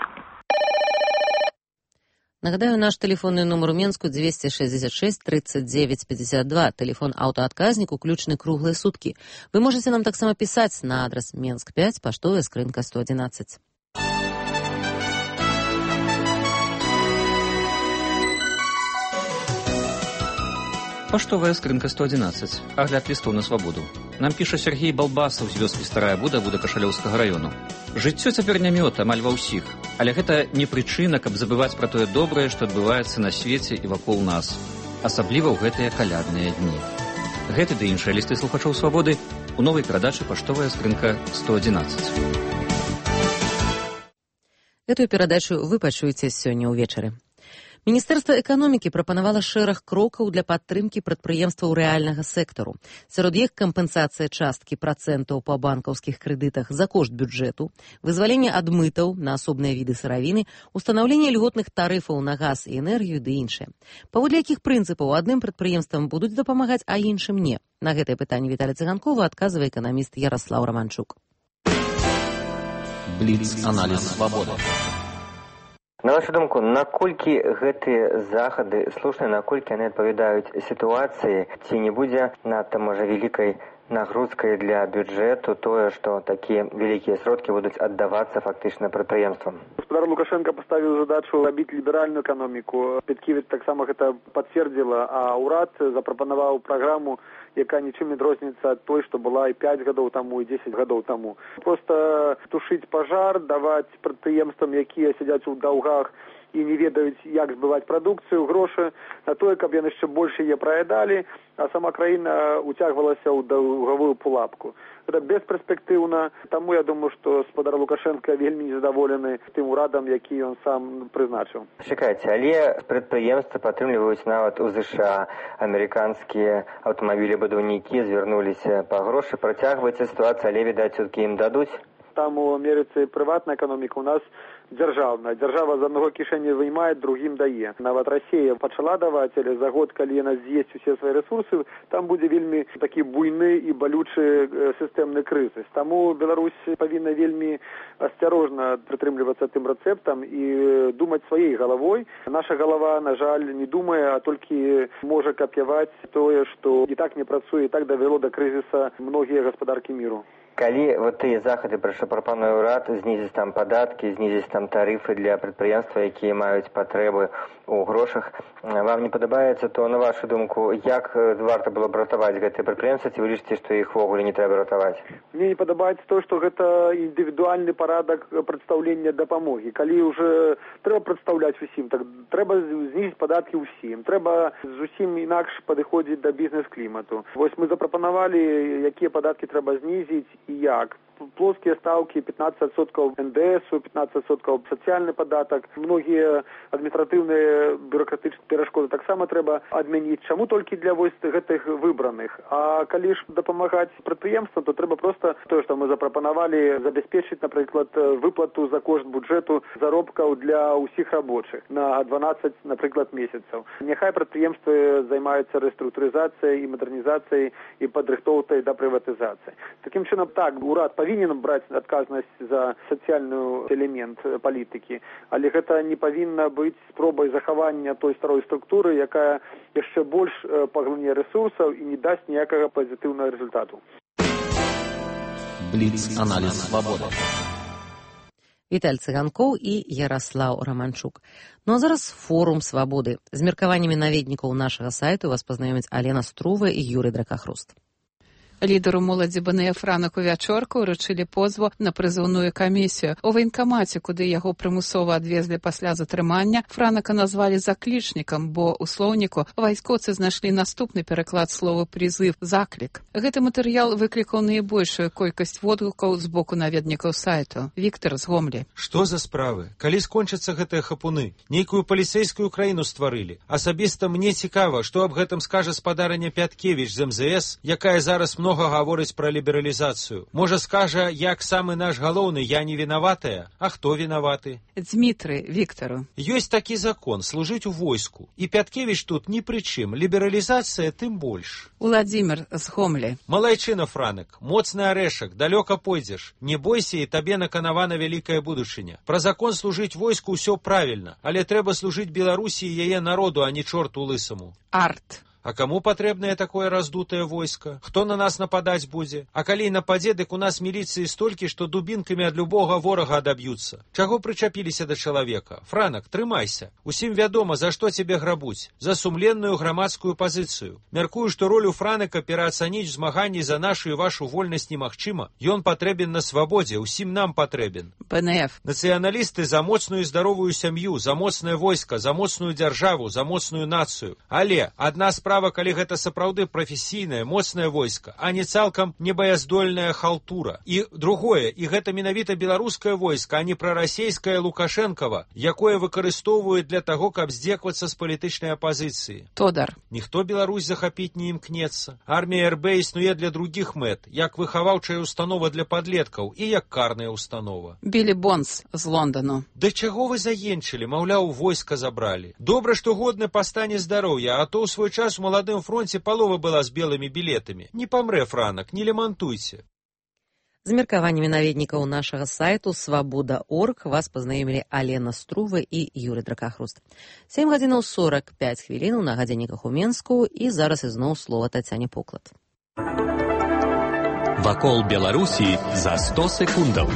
Нагадаю, наш телефонный номер у Менску двести шестьдесят шесть тридцать девять пятьдесят два. Телефон аўтаадказнік уключаны круглые сутки. Вы можете нам таксама писать на адрес Менск пять, поштовая скрынка сто одиннадцать. Паштовая скрынка сто одиннадцать. Агляд лістоў на свабоду. Нам піша Сергей Балбасаў з вёскі Старая Буда Будакашалёўскага раёну. Жыццё цяпер не мёд, амаль ва ўсіх. Але гэта не прычына, каб забываць пра тое добрае, што адбываецца на свеце і вакол нас. Асабліва ў гэтыя калядныя дні. Гэты ды іншыя лісты слухачоў свабоды у новай перадачы «Паштовая скрынка сто одиннадцать». Эту перадачу вы пачуеце сёння ўвечары. Міністэрства эканомікі прапанавала шэраг крокаў для падтрымкі прадпрыемстваў рэальнага сектару. Сярод іх кампенсацыя часткі працэнтаў па банкаўскіх крэдытах за кошт бюджэту, вызваленне ад мытаў на асобныя віды сыравіны, устанаўленне льготных тарыфаў на газ і энергію ды іншае. Паводле якіх прынцыпаў адным прадпрыемствам будуць дапамагаць, а іншым не? На гэтае пытанне Віталій Цыганкова адказвае эканаміст Яраслаў Раманчук. Бліц-аналіз свабоды. На вашу думку, наколькі гэтыя захады слушныя, наколькі яны адпавядаюць сітуацыі, ці не будзе надта, можа, вялікай нагрузкай для бюджэту тое, што такія вялікія сродкі будуць аддавацца фактычна прадпрыемствам? Гаспадар Лукашенко паставіў задачу рабіць ліберальную эканоміку. Петкевіч таксама гэта пацвердзіла, а ўрад запрапанаваў праграму, якая нічым не розніцца ад той, што была і пяць гадоў таму, і дзесяць гадоў таму. Проста тушыць пажар, даваць прадпрыемствам, якія сядзяць у даўгах і не ведаюць, як збываць прадукцыю, грошы на тое, каб яны яшчэ больш яе праядалі, а сама краіна уцягвалася ў даўгавую пулапку. Гэта бесперспектыўна, таму я думаю, што гаспадар Лукашенко вельмі незадаволены тым урадам, які ён сам прызначыў. Чакайце, але прадпрыемствы падтрымліваюць нават у ЗША. Амерыканскія аўтамабілебудаўнікі звярнуліся па грошы. Працягваецца сітуацыя, але, відаць, все-таки ім дадуць? Там у Амерыцы прыватная эканоміка, у нас дзяржаўная. Дзяржава з аднаго кішэні вымае, другім дае. Нават Расія пачала даваць, але за год, калі яна з'есць усе свае рэсурсы, там будзе вельмі такі буйны і балючы сістэмны крызіс. Таму Беларусь павінна вельмі асцярожна прытрымлівацца тым рэцэптам і думаць сваёй галавой. Наша галава, на жаль, не думае, а толькі можа кап'яваць тое, што і так не працуе, і так давяло да крызіса многія гаспадаркі міру. Калі вот тыя захады, пра што прапануе ўрад, знізіць там падаткі, знізіць там тарыфы для прадпрыемства, якія маюць патрэбы ў грошах, вам не падабаецца, то, на вашу думку, як варта было б ратаваць гэтыя прадпрыемствы, ці вы лічыце, што іх увогуле не трэба ратаваць? Мне не падабаецца то, што гэта індывідуальны парадак прадстаўлення дапамогі. Калі ўжо трэба прадстаўляць усім, так трэба знізіць падаткі ўсім. Трэба зусім інакш падыходзіць да бізнес-клімату. Вось мы запрапанавалі, якія падаткі трэба знізіць і як. Плоскія стаўкі пятнадцать адсоткаў эн дэ эсу, пятнадцать адсоткаў сацыяльны падатак. Многія адміністратыўныя бюракратычныя перашкоды таксама трэба адмяніць. Чаму толькі для вось гэтых выбраных? А калі ж дапамагаць прадпрыемствам, то трэба проста тое, што мы запрапанавалі, забяспечыць, напрыклад, выплату за кошт бюджэту заробкаў для ўсіх рабочых на дванаццаць, напрыклад, месяцаў. Няхай прадпрыемствы займаюцца рэструктурызацыяй і мадэрнізацыяй і падрыхтоўкай да прыватызацыі. Такім чынам, так, урад павінен браць адказнасць за сацыяльны элемент палітыкі, але гэта не павінна быць спробай захавання той старой структуры, якая яшчэ больш паглыне рэсурсаў і не дасць ніякага пазітыўнага результату. Бліц-аналіз свабоды. Віталій Цыганкоў і Яраслаў Раманчук. Ну а зараз форум свабоды. З меркаваннямі наведнікаў нашага сайту вас пазнаёмяць Алена Струва і Юрый Дракахруст. Лідару моладзі Бэ Эн Эф Франаку Вячорку ўручылі позву на прызыўную камісію. У ваенкамаце, куды яго прымусова адвезлі пасля затрымання, Франака назвалі заклічнікам, бо ў слоўніку вайскоўцы знайшлі наступны пераклад слова «прызыв» – «заклік». Гэты матэрыял выклікаў найбольшую колькасць водгукаў з боку наведнікаў сайту. Віктор з Гомлі. Што за справы? Калі скончацца гэтыя хапуны? Нейкую паліцэйскую краіну стварылі. Асабіста мне цікава, што аб гэтым скажа спадарыня Пяткевіч з эм зэ эс, якая зараз много Много гаворыць пра лібералізацыю. Можа, скажа, як самы наш галоўны «я не вінаватая», а хто вінаваты? Дмітрый, Віктору. Ёсць такі закон – служыць у войску. І Пяткевіч тут ні пры чым. Лібералізацыя тым больш. Уладзімір з Гомлі. Малайчына, Франак, моцны арэшак, далёка пойдзеш. Не бойся, і табе наканавана вялікая будучыня. Пра закон служыць войску ўсё правільна, але трэба служыць Беларусі і яе народу, а не чорту лысаму. Арт. А каму патрэбнае такое раздутае войска? Хто на нас нападаць будзе? А калі і нападзе, дык у нас міліцыі столькі, што дубінкамі ад любога ворага адаб'юцца. Чаго прычапіліся да чалавека? Франак, трымайся. Усім вядома, за што цябе грабуць. За сумленную грамадскую пазіцыю. Мяркую, што ролю Франака пераацаніць змаганні за нашу і вашу вольнасць немагчыма. Ён патрэбен на свабодзе, усім нам патрэбен. Бэ Эн Эф. Нацыяналісты за моцную і здаровую сям'ю, за моцнае войска, за моцную дзяржаву, за моцную нацыю. Але адна з справа, калі гэта сапраўды прафесійнае, моцнае войска, а не цалкам небаяздольная халтура. І другое, і гэта менавіта беларускае войска, а не прарасейскае Лукашэнкава, якое выкарыстоўваюць для таго, каб здзеквацца з палітычнай апазіцыі. Тодар. Ніхто Беларусь захапіць не імкнецца. Армія эр бэ існуе для другіх мэт, як выхаваўчая установа для падлеткаў і як карная установа. Білі Бонс з Лондану. Да чаго вы заенчылі? Маўляў, войска забралі. Добра, што годны па стане здароўя, а то ў свой час у маладым фронце палова была з белымі білетамі. Не памрэ Франак, не лямантуйце. З меркаваннямі наведнікаў нашага сайту свабода точка орг вас пазнаёмілі Алена Струва і Юрый Дракахруст. сем гадзінаў сорак пяць хвілінаў на гадзінніках у Менску, і зараз ізноў слова Тацяне Поклад. Вакол Беларусі за сто секундаў.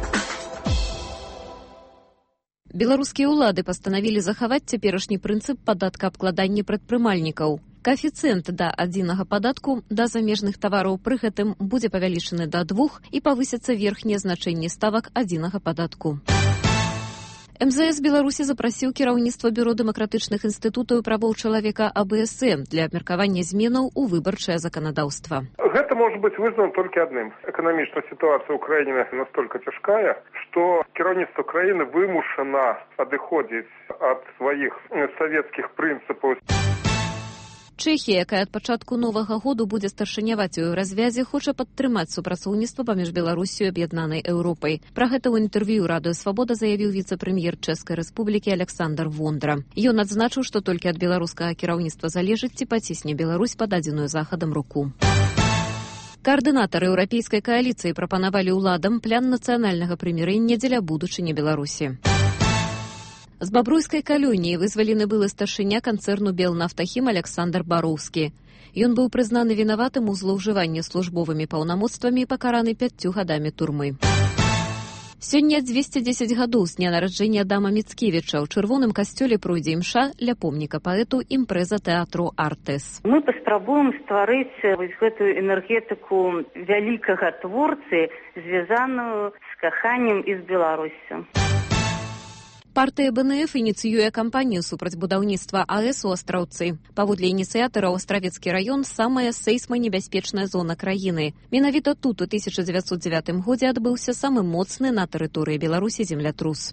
Беларускія ўлады пастанавілі захаваць цяперашні прынцып падаткаабкладання прадпрымальнікаў. Каэфіцыент да адзінага падатку да замежных тавараў пры гэтым будзе павялічаны да двух і павысяцца верхнія значэнні ставак адзінага падатку. эм зэ эс Беларусі запрасіў кіраўніцтва Бюро дэмакратычных інстытутаў і правоў чалавека а бэ эс эм для абмеркавання зменаў у выбарчае заканадаўства. Это может быть вызвано только одним. Экономическая ситуация Украины настолько тяжкая, что кіраўніцтва краіны вымушана адыходзіць от своих советских принципов. Чэхія, якая ад пачатку новага году будзе старшыняваць у еўразвязе, хоча падтрымаць супрацоўніцтва паміж Беларусю і аб'яднанай Еўропай. Пра гэта ў інтэрв'ю радыё Свабода заявіў віцэ-прэм'ер Чэшскай рэспублікі Александр Вондра. Ён адзначыў, што толькі ад беларускага кіраўніцтва залежыць, ці пацісне Беларусь пададзеную захадам руку. Каардынатары еўрапейскай кааліцыі прапанавалі ўладам план нацыянальнага прымірэння дзеля будучыні Беларусі. З бабруйскай калоніі вызвалены былы старшыня канцэрну «Белнафтахім» Александр Бароўскі. Ён быў прызнаны вінаватым у злоўжыванні службовымі паўнамоцтвамі і пакараны пяццю гадамі турмы. Сёння дзвесце дзесяць гадоў з дня нараджэння Адама Міцкевіча. ў чырвоным касцёле пройдзе імша ля помніка паэту імпрэза тэатру «Артэс». Мы паспрабуем стварыць вось гэтую энергетыку вялікага творцы, звязаную з каханнем і з Беларусю. Партыя бэ эн эф ініцыюе кампанію супраць будаўніцтва АЭС у Астраўцы. Паводле ініцыятараў, Астравецкі раён – самая сейсманебяспечная зона краіны. Менавіта тут у тысяча дзевяцьсот дзевятым годзе адбыўся самы моцны на тэрыторыі Беларусі землятрус.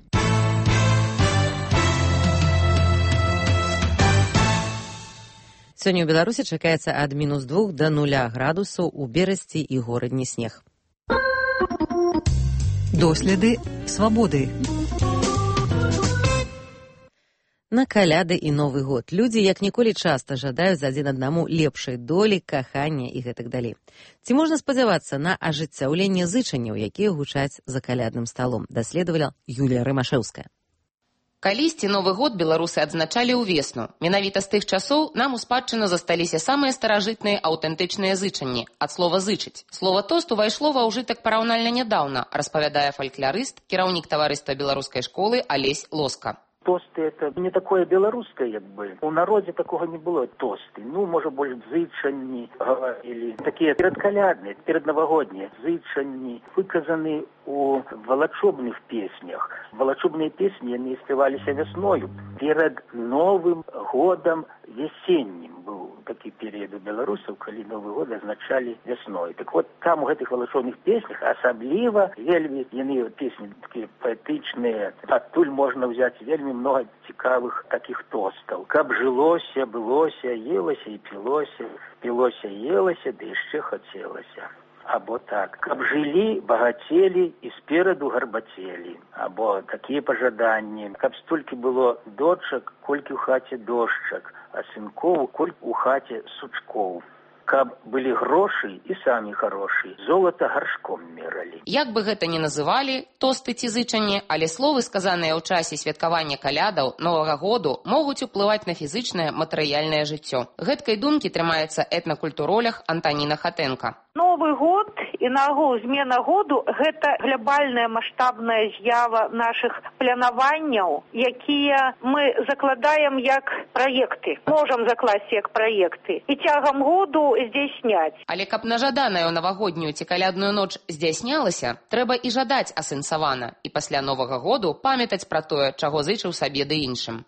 Сёння ў Беларусі чакаецца ад мінус двух да нуля градусаў, у Берасці і горадні снег. Доследы свабоды. На каляды і Новы год людзі як ніколі часта жадаюць адзін аднаму лепшай долі, кахання і гэтак далей. Ці можна спадзявацца на ажыццяўленне зычанняў, якія гучаць за калядным сталом, даследавала Юлія Рымашэўская. Калісьці Новы год беларусы адзначалі ўвесну. Менавіта з тых часоў нам у спадчыну засталіся самыя старажытныя аўтэнтычныя зычанні, ад слова «зычыць». Слова «тост» увайшло ва ўжытак параўнальна нядаўна, распавядае фалькларыст, кіраўнік таварыства беларускай школы Алесь Лоска. Тосты – это не такое белорусское, как бы. У народе такого не было. Тосты. Ну, может, больше зычанни говорили. Такие передколядные, передновогодние зычанни, выказаны у волочобных песнях. Волочобные песни, они спевались весною. Перед Новым годом весенним был такой период у белорусов, когда Новый год означали весной. Так вот, там в этих волочобных песнях особливо вельми, иные песни такие поэтичные. Оттуль можно взять вельми много цікавых таких тостов. Каб жилося, былося, елося и пилося, пилося, елося, да еще хотелося. Або так. Каб жили, богатели и спереду горбатели. Або такие пожадания. Каб столько было дочек, кольки у хате дошчак, а сынков, кольки у хате сучков. Каб былі грошы і самі хороші, золата гаршком мералі. Як бы гэта ні называлі, тосты ці зычанні, але словы, сказаныя ў часе святкавання калядаў, Новага году, могуць уплываць на фізычнае, матэрыяльнае жыццё. Гэткай думкі трымаецца этнакультуролог Антаніна Хатэнка. Новы год і нагул змена году – гэта глобальная маштабная з'ява нашых планаванняў, якія мы закладаем як праекты. Можам закласці як праекты. І цягам году здзяйсняць. Але каб на жаданую навагоднюю ці калядную ноч здзяйснялася, трэба і жадаць асэнсавана, і пасля Новага году памятаць пра тое, чаго зычыў сабе ды іншым.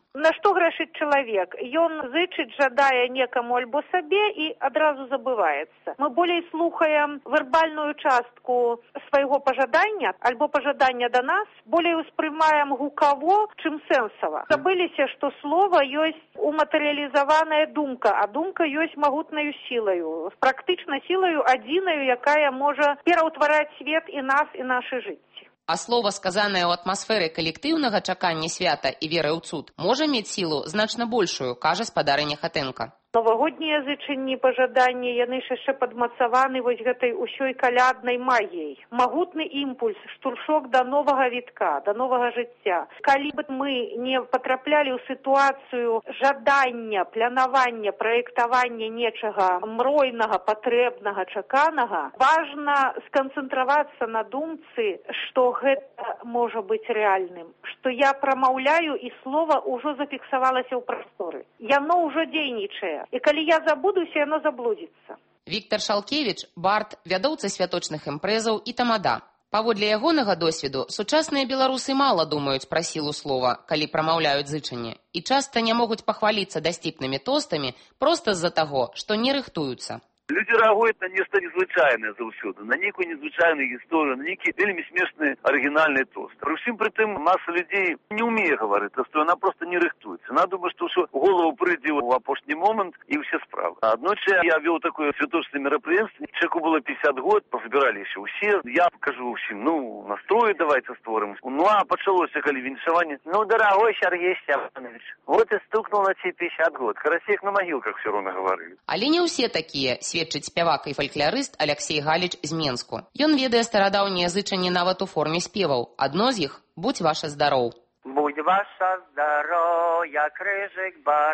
На што грэшыць чалавек? Ён зычыць, жадае некаму альбо сабе і адразу забываецца. Мы болей слухаем вербальную частку свайго пажадання альбо пажадання да нас, болей успрымаем гукаво, чым сэнсава. Забыліся, што слова ёсць уматэрыялізаваная думка, а думка ёсць магутнаю сілаю, практычна сілаю адзінаю, якая можа пераўтвараць свет і нас, і нашы жыцці. А слова, сказанае ў атмасферы калектыўнага чакання свята і веры ў цуд, можа мець сілу значна большую, кажа спадарыня Хатэнка. Новагоднія зычанні, пажаданні, яны ж яшчэ падмацаваны вось гэтай усёй каляднай магіяй. Магутны імпульс, штуршок да новага вітка, да новага жыцця. Калі б мы не патраплялі ў сітуацыю жадання, планавання, праектавання нечага мройнага, патрэбнага, чаканага, важна сканцэнтравацца на думцы, што гэта можа быць рэальным, што я прамаўляю і слова ўжо зафіксавалася ў прасторы. Яно ўжо дзейнічае. І калі я забудуся, яно заблудзіцца. Віктар Шалкевіч, бард, вядоўца святочных імпрэзаў і тамада. Паводле ягонага досведу, сучасныя беларусы мала думаюць пра сілу слова, калі прамаўляюць зычанне, і часта не могуць пахваліцца дасціпнымі тостамі проста з-за таго, што не рыхтуюцца. Люди реагують на нечто незвичайне завсюди, на ніку незвичайну історію, на нікі вельми смішний оригінальний тост. При всім при тим, маса людей не вміє говорити, що вона просто не рихтується. Вона думає, що в голову прийде в опошній момент і всі справи. Одночі я вел таке святочне мероприятие, человеку було пятьдесят год, позбирали ще усі. Я кажу всім, ну, настрої давайте створимо. Ну, а почалося, коли віншування. Ну, дорогой Сергей Степанович, вот і стукнув на ці пятьдесят год. Хорошо їх на могилках все равно говорили. Але не ўсе такія, сведчыць спявак і фальклорыст Алексей Галіч з Менску. Ён ведае старадаўнія зычанні нават у форме спеваў. Адно з іх «Будь ваша здароў». Будь ваша здоров'я, крижик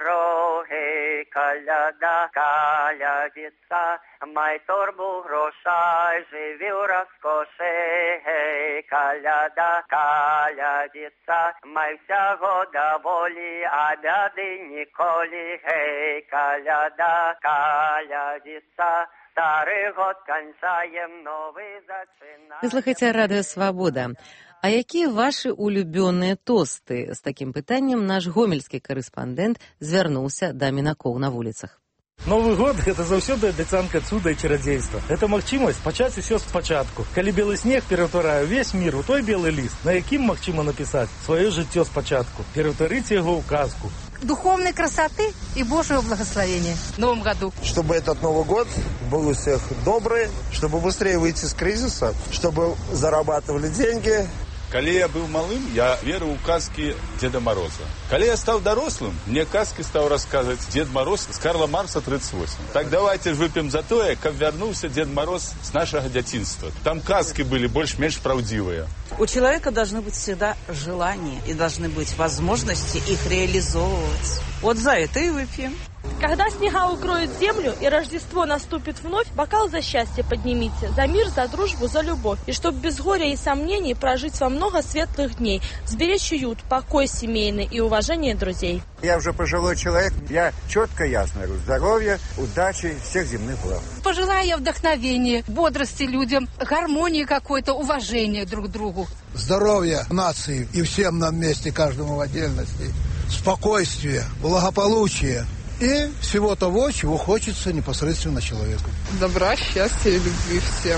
бароги, каляда, калядіца, май торбу грошай, живі у розкоші, гей, каляда, калядіца, май всяго доволі, а бяди ніколі, гей, каляда, калядіца, старий год кончаєм, новий зачинаєм. Вы слухаеце радыё «Свабода». А якія вашы улюбёныя тосты? З такім пытаннем наш гомельскі карэспандэнт звярнуўся да мінакоў на вуліцах. Новый год – это заўсёды абяцанка цуда і чарадзейства. Это магчымасць пачаць усё спачатку. Калі белы снег пераўтварае увесь мір у той белы ліст, на якім магчыма напісаць сваё жыццё спачатку, пераўтварыць яго ў казку. Духовной красоты и Божьего благословения в Новом году. Чтобы этот Новый год был у всех добрый, чтобы быстрее выйти из кризиса, чтобы зарабатывали деньги. Калі я быў малым, я верыў у казкі Деда Мороза. Калі я стаў дарослым, мне казкі стаў расказваць Дед Мороз з Карла Маркса тридцать восемь. Так давайте ж выпьем за тое, каб вярнуўся Дед Мороз с нашего детинства. Там казки были больш-менш правдивые. У человека должны быть всегда желания и должны быть возможности их реализовывать. Вот за это и выпьем. Когда снега укроют землю и Рождество наступит вновь, бокал за счастье поднимите, за мир, за дружбу, за любовь. И чтоб без горя и сомнений прожить во много светлых дней, сберечь уют, покой семейный и уважение друзей. Я уже пожилой человек, я четко ясно говорю, здоровья, удачи, всех земных благ. Пожелаю я вдохновения, бодрости людям, гармонии какой-то, уважения друг к другу. Здоровья нации и всем нам вместе, каждому в отдельности. Спокойствия, благополучия. И всего того, чего хочется непосредственно человеку. Добра, счастья и любви всем.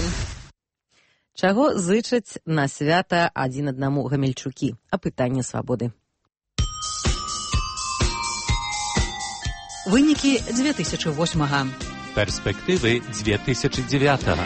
Чаго зычаць на свята адзін аднаму гамельчукі? Апытанне свабоды. Вынікі две тысячи восьмага. Перспективы две тысячи девятого.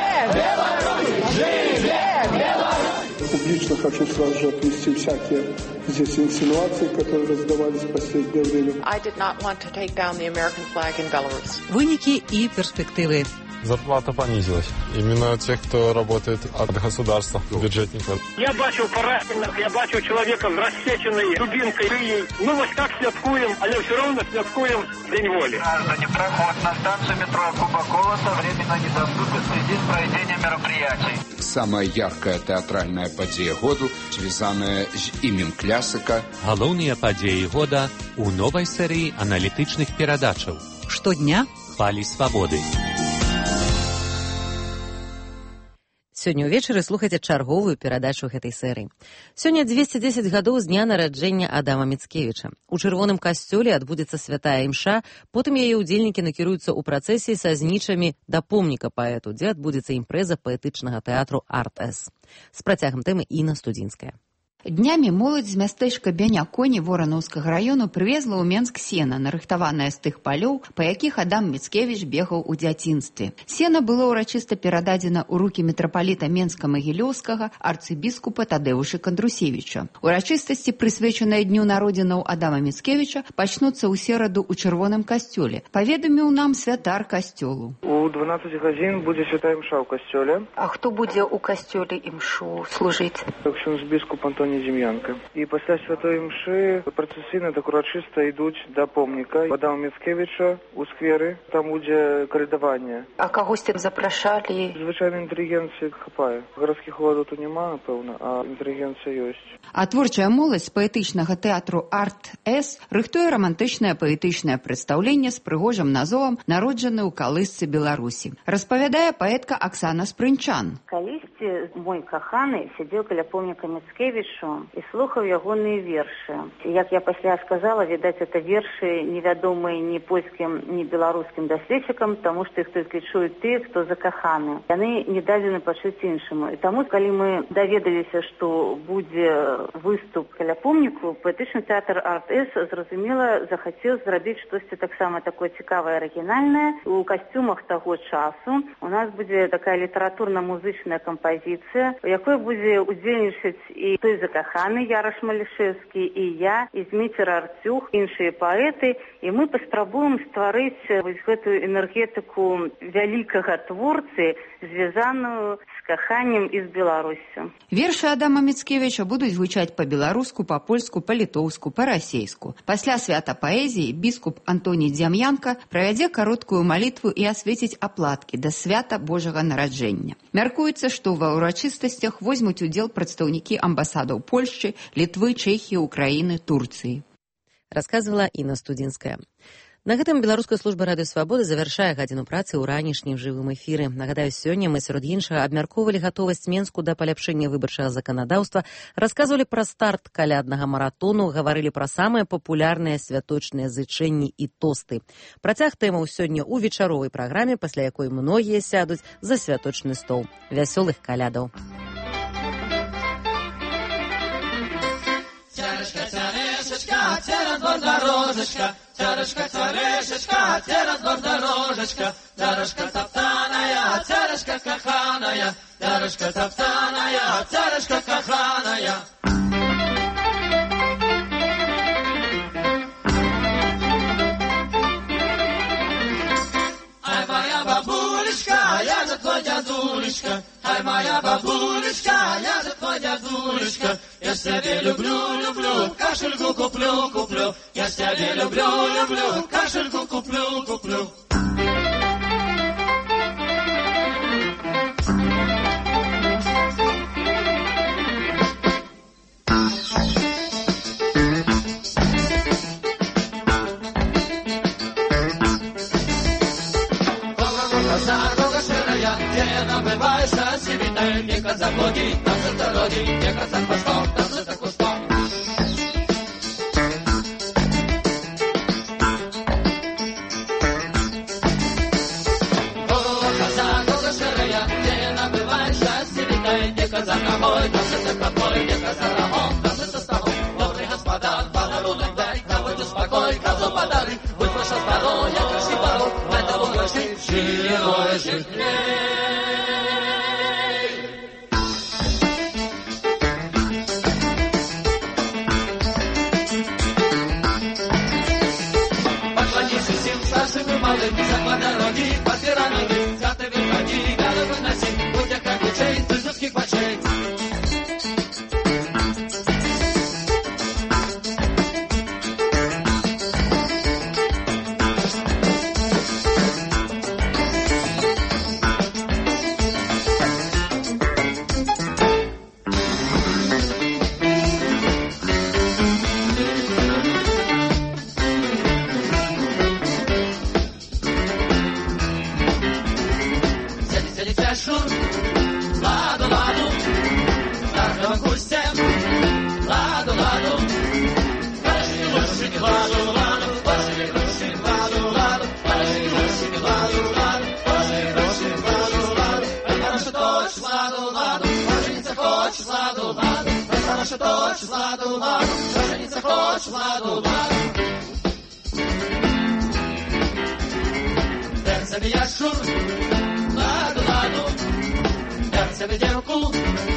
Публично хочу сразу же отвести всякие здесь инсинуации, которые раздавались в последнее время. I did not want to take down the American flag in Belarus. Вынікі і перспективы. Зарплата понизилась. Именно тех, кто работает от государства, бюджетников. Я бачу поранених, я бачу чоловіка з розсеченою дубинкою. Ну ось так святкуємо, але все одно святкуємо День волі. Граждане, проход на станцию метро Кубакова-то временно недоступен в связи с проведением мероприятий. Самая яркая театральная падзея году, связанная с именем клясика. Галоўныя падзеі года у новай серыі аналітычных перадачаў. Штодня хвалі свабоды. Сёння ўвечары слухайце чарговую перадачу гэтай серыі. Сёння дзвесце дзесяць гадоў з дня нараджэння Адама Міцкевіча. У чырвоным касцёле адбудзецца святая імша, потым яе ўдзельнікі накіруюцца ў працэсіі са знічамі да помніка паэту, дзе адбудзецца імпрэза паэтычнага тэатру «Арт-С». З працягам тэмы Інна Студзінская. Днямі моладзь з мястэчка Бяня-Коні Воранаўскага раёну прывезла ў Менск сена, нарыхтаванае з тых палёў, па якіх Адам Міцкевіч бегаў у дзяцінстве. Сена было ўрачыста перададзена ў рукі мітрапаліта Менска-Магілёўскага арцыбіскупа Тадеуша Кандрусевіча. Урачыстасці, прысвечаныя дню народзінаў Адама Міцкевіча, пачнуцца ў сераду ў чырвоным касцёле, паведаміў нам святар касцёлу. У дванаццаць гадзін будзе святая імша ў касцёле. А хто будзе ў касцёле імшу служыць? Ксёндз-біскуп Антоний Демьянка. І пасля святой імшы працэсійна так урачыста ідуць да помніка Адама Міцкевіча ў скверы. Там будзе калядаванне. А кагосьці запрашалі? Звычайна інтэлігенцыі хапае. Гарадскіх уладаў тут няма, напэўна, а інтэлігенцыя ёсць. А творчая моладзь паэтычнага тэатру «Арт-С» рыхтуе рамантычнае паэтычнае прадстаўленне з прыгожым назовам «Народжаны ў калысцы Беларусі». Распавядае паэтка Аксана Спрынчан. Калісьці мой каханы сядзеў каля помніка Міцкевічу і слухаў ягоныя вершы. Як я пасля сказала, відаць, это вершы невядомыя ні польскім, ні беларускім даследчыкам, таму што іх толькі чуюць тыя, хто закаханы. Яны не дадзены пачуць іншаму. І таму, калі мы даведаліся, што будзе выступ каля помніку, паэтычны тэатр «Арт-С» зразумела захацеў зрабіць штосьці таксама такое цікавае, арыгінальнае. У касцюмах таго часу у нас будзе такая літаратурна-музычная кампазіцыя, у якой будзе удзельнічаць і той закаханы Яраш Малішэўскі, і я, і Зміцер Арцюх, іншыя паэты, і мы паспрабуем стварыць вось гэтую энергетыку вялікага творцы, звязаную з каханнем і з Беларуссю. Вершы Адама Міцкевіча будуць гучаць па-беларуску, па-польску, па-літоўску, па-расейску. Пасля свята паэзіі біскуп Антоній Дзям'янка правядзе кароткую малітву і асвеціць аплаткі да свята Божага нараджэння. Мяркуецца, што ва ўрачыстасцях возьмуць удзел прадстаўнікі амбасадаў Польшчы, Літвы, Чэхіі, Украіны, Турцыі. Расказвала Інна Студзінская. На гэтым беларуская служба радыё Свабода завяршае гадзіну працы ў ранішнім жывым эфіры. Нагадаю, сёння мы сярод іншага абмяркоўвалі гатовасць Менску да паляпшэння выбарчага заканадаўства, расказвалі пра старт каляднага маратону, гаварылі пра самыя папулярныя святочныя зычэнні і тосты. Працяг тэмаў сёння ў вечаровай праграме, пасля якой многія сядуць за святочны стол. Вясёлых калядаў! Цярэшка, цярэшачка, цераз двор дорожачка, цярэшка, цярэшачка, цераз двор дорожачка, цярэшка топтаная, цярэшка каханая, цярэшка топтаная, цярэшка каханая. Ай, моя бабулечка, я же твой дядулечка, ай, моя бабулечка, я же твой дядулечка. Я себе люблю, люблю, кашельку куплю, куплю. Я себе люблю, люблю, кашельку куплю, куплю. Набываешься себе, не казак логи, там же дороги, не казак пошел, там же так устал. О, казак, о, шерея, не набываешься себе, не казак мой, там же так какой, не казак рахом, там же составом. Добрый господа, подарунок дай, кого-то спокой, козу подари, будь ваше здоровье, красиво, это было жить, живое жить. За дороги, по пирамиде, за ты выходи, головы носи, будь как учей, ты жутких бачей. Шур, хочешь ладу, ладу, расстараться хочешь ладу, ладу, жениться хочешь ладу, ладу. Дай себе я шур, ладу, ладу, дай себе девку.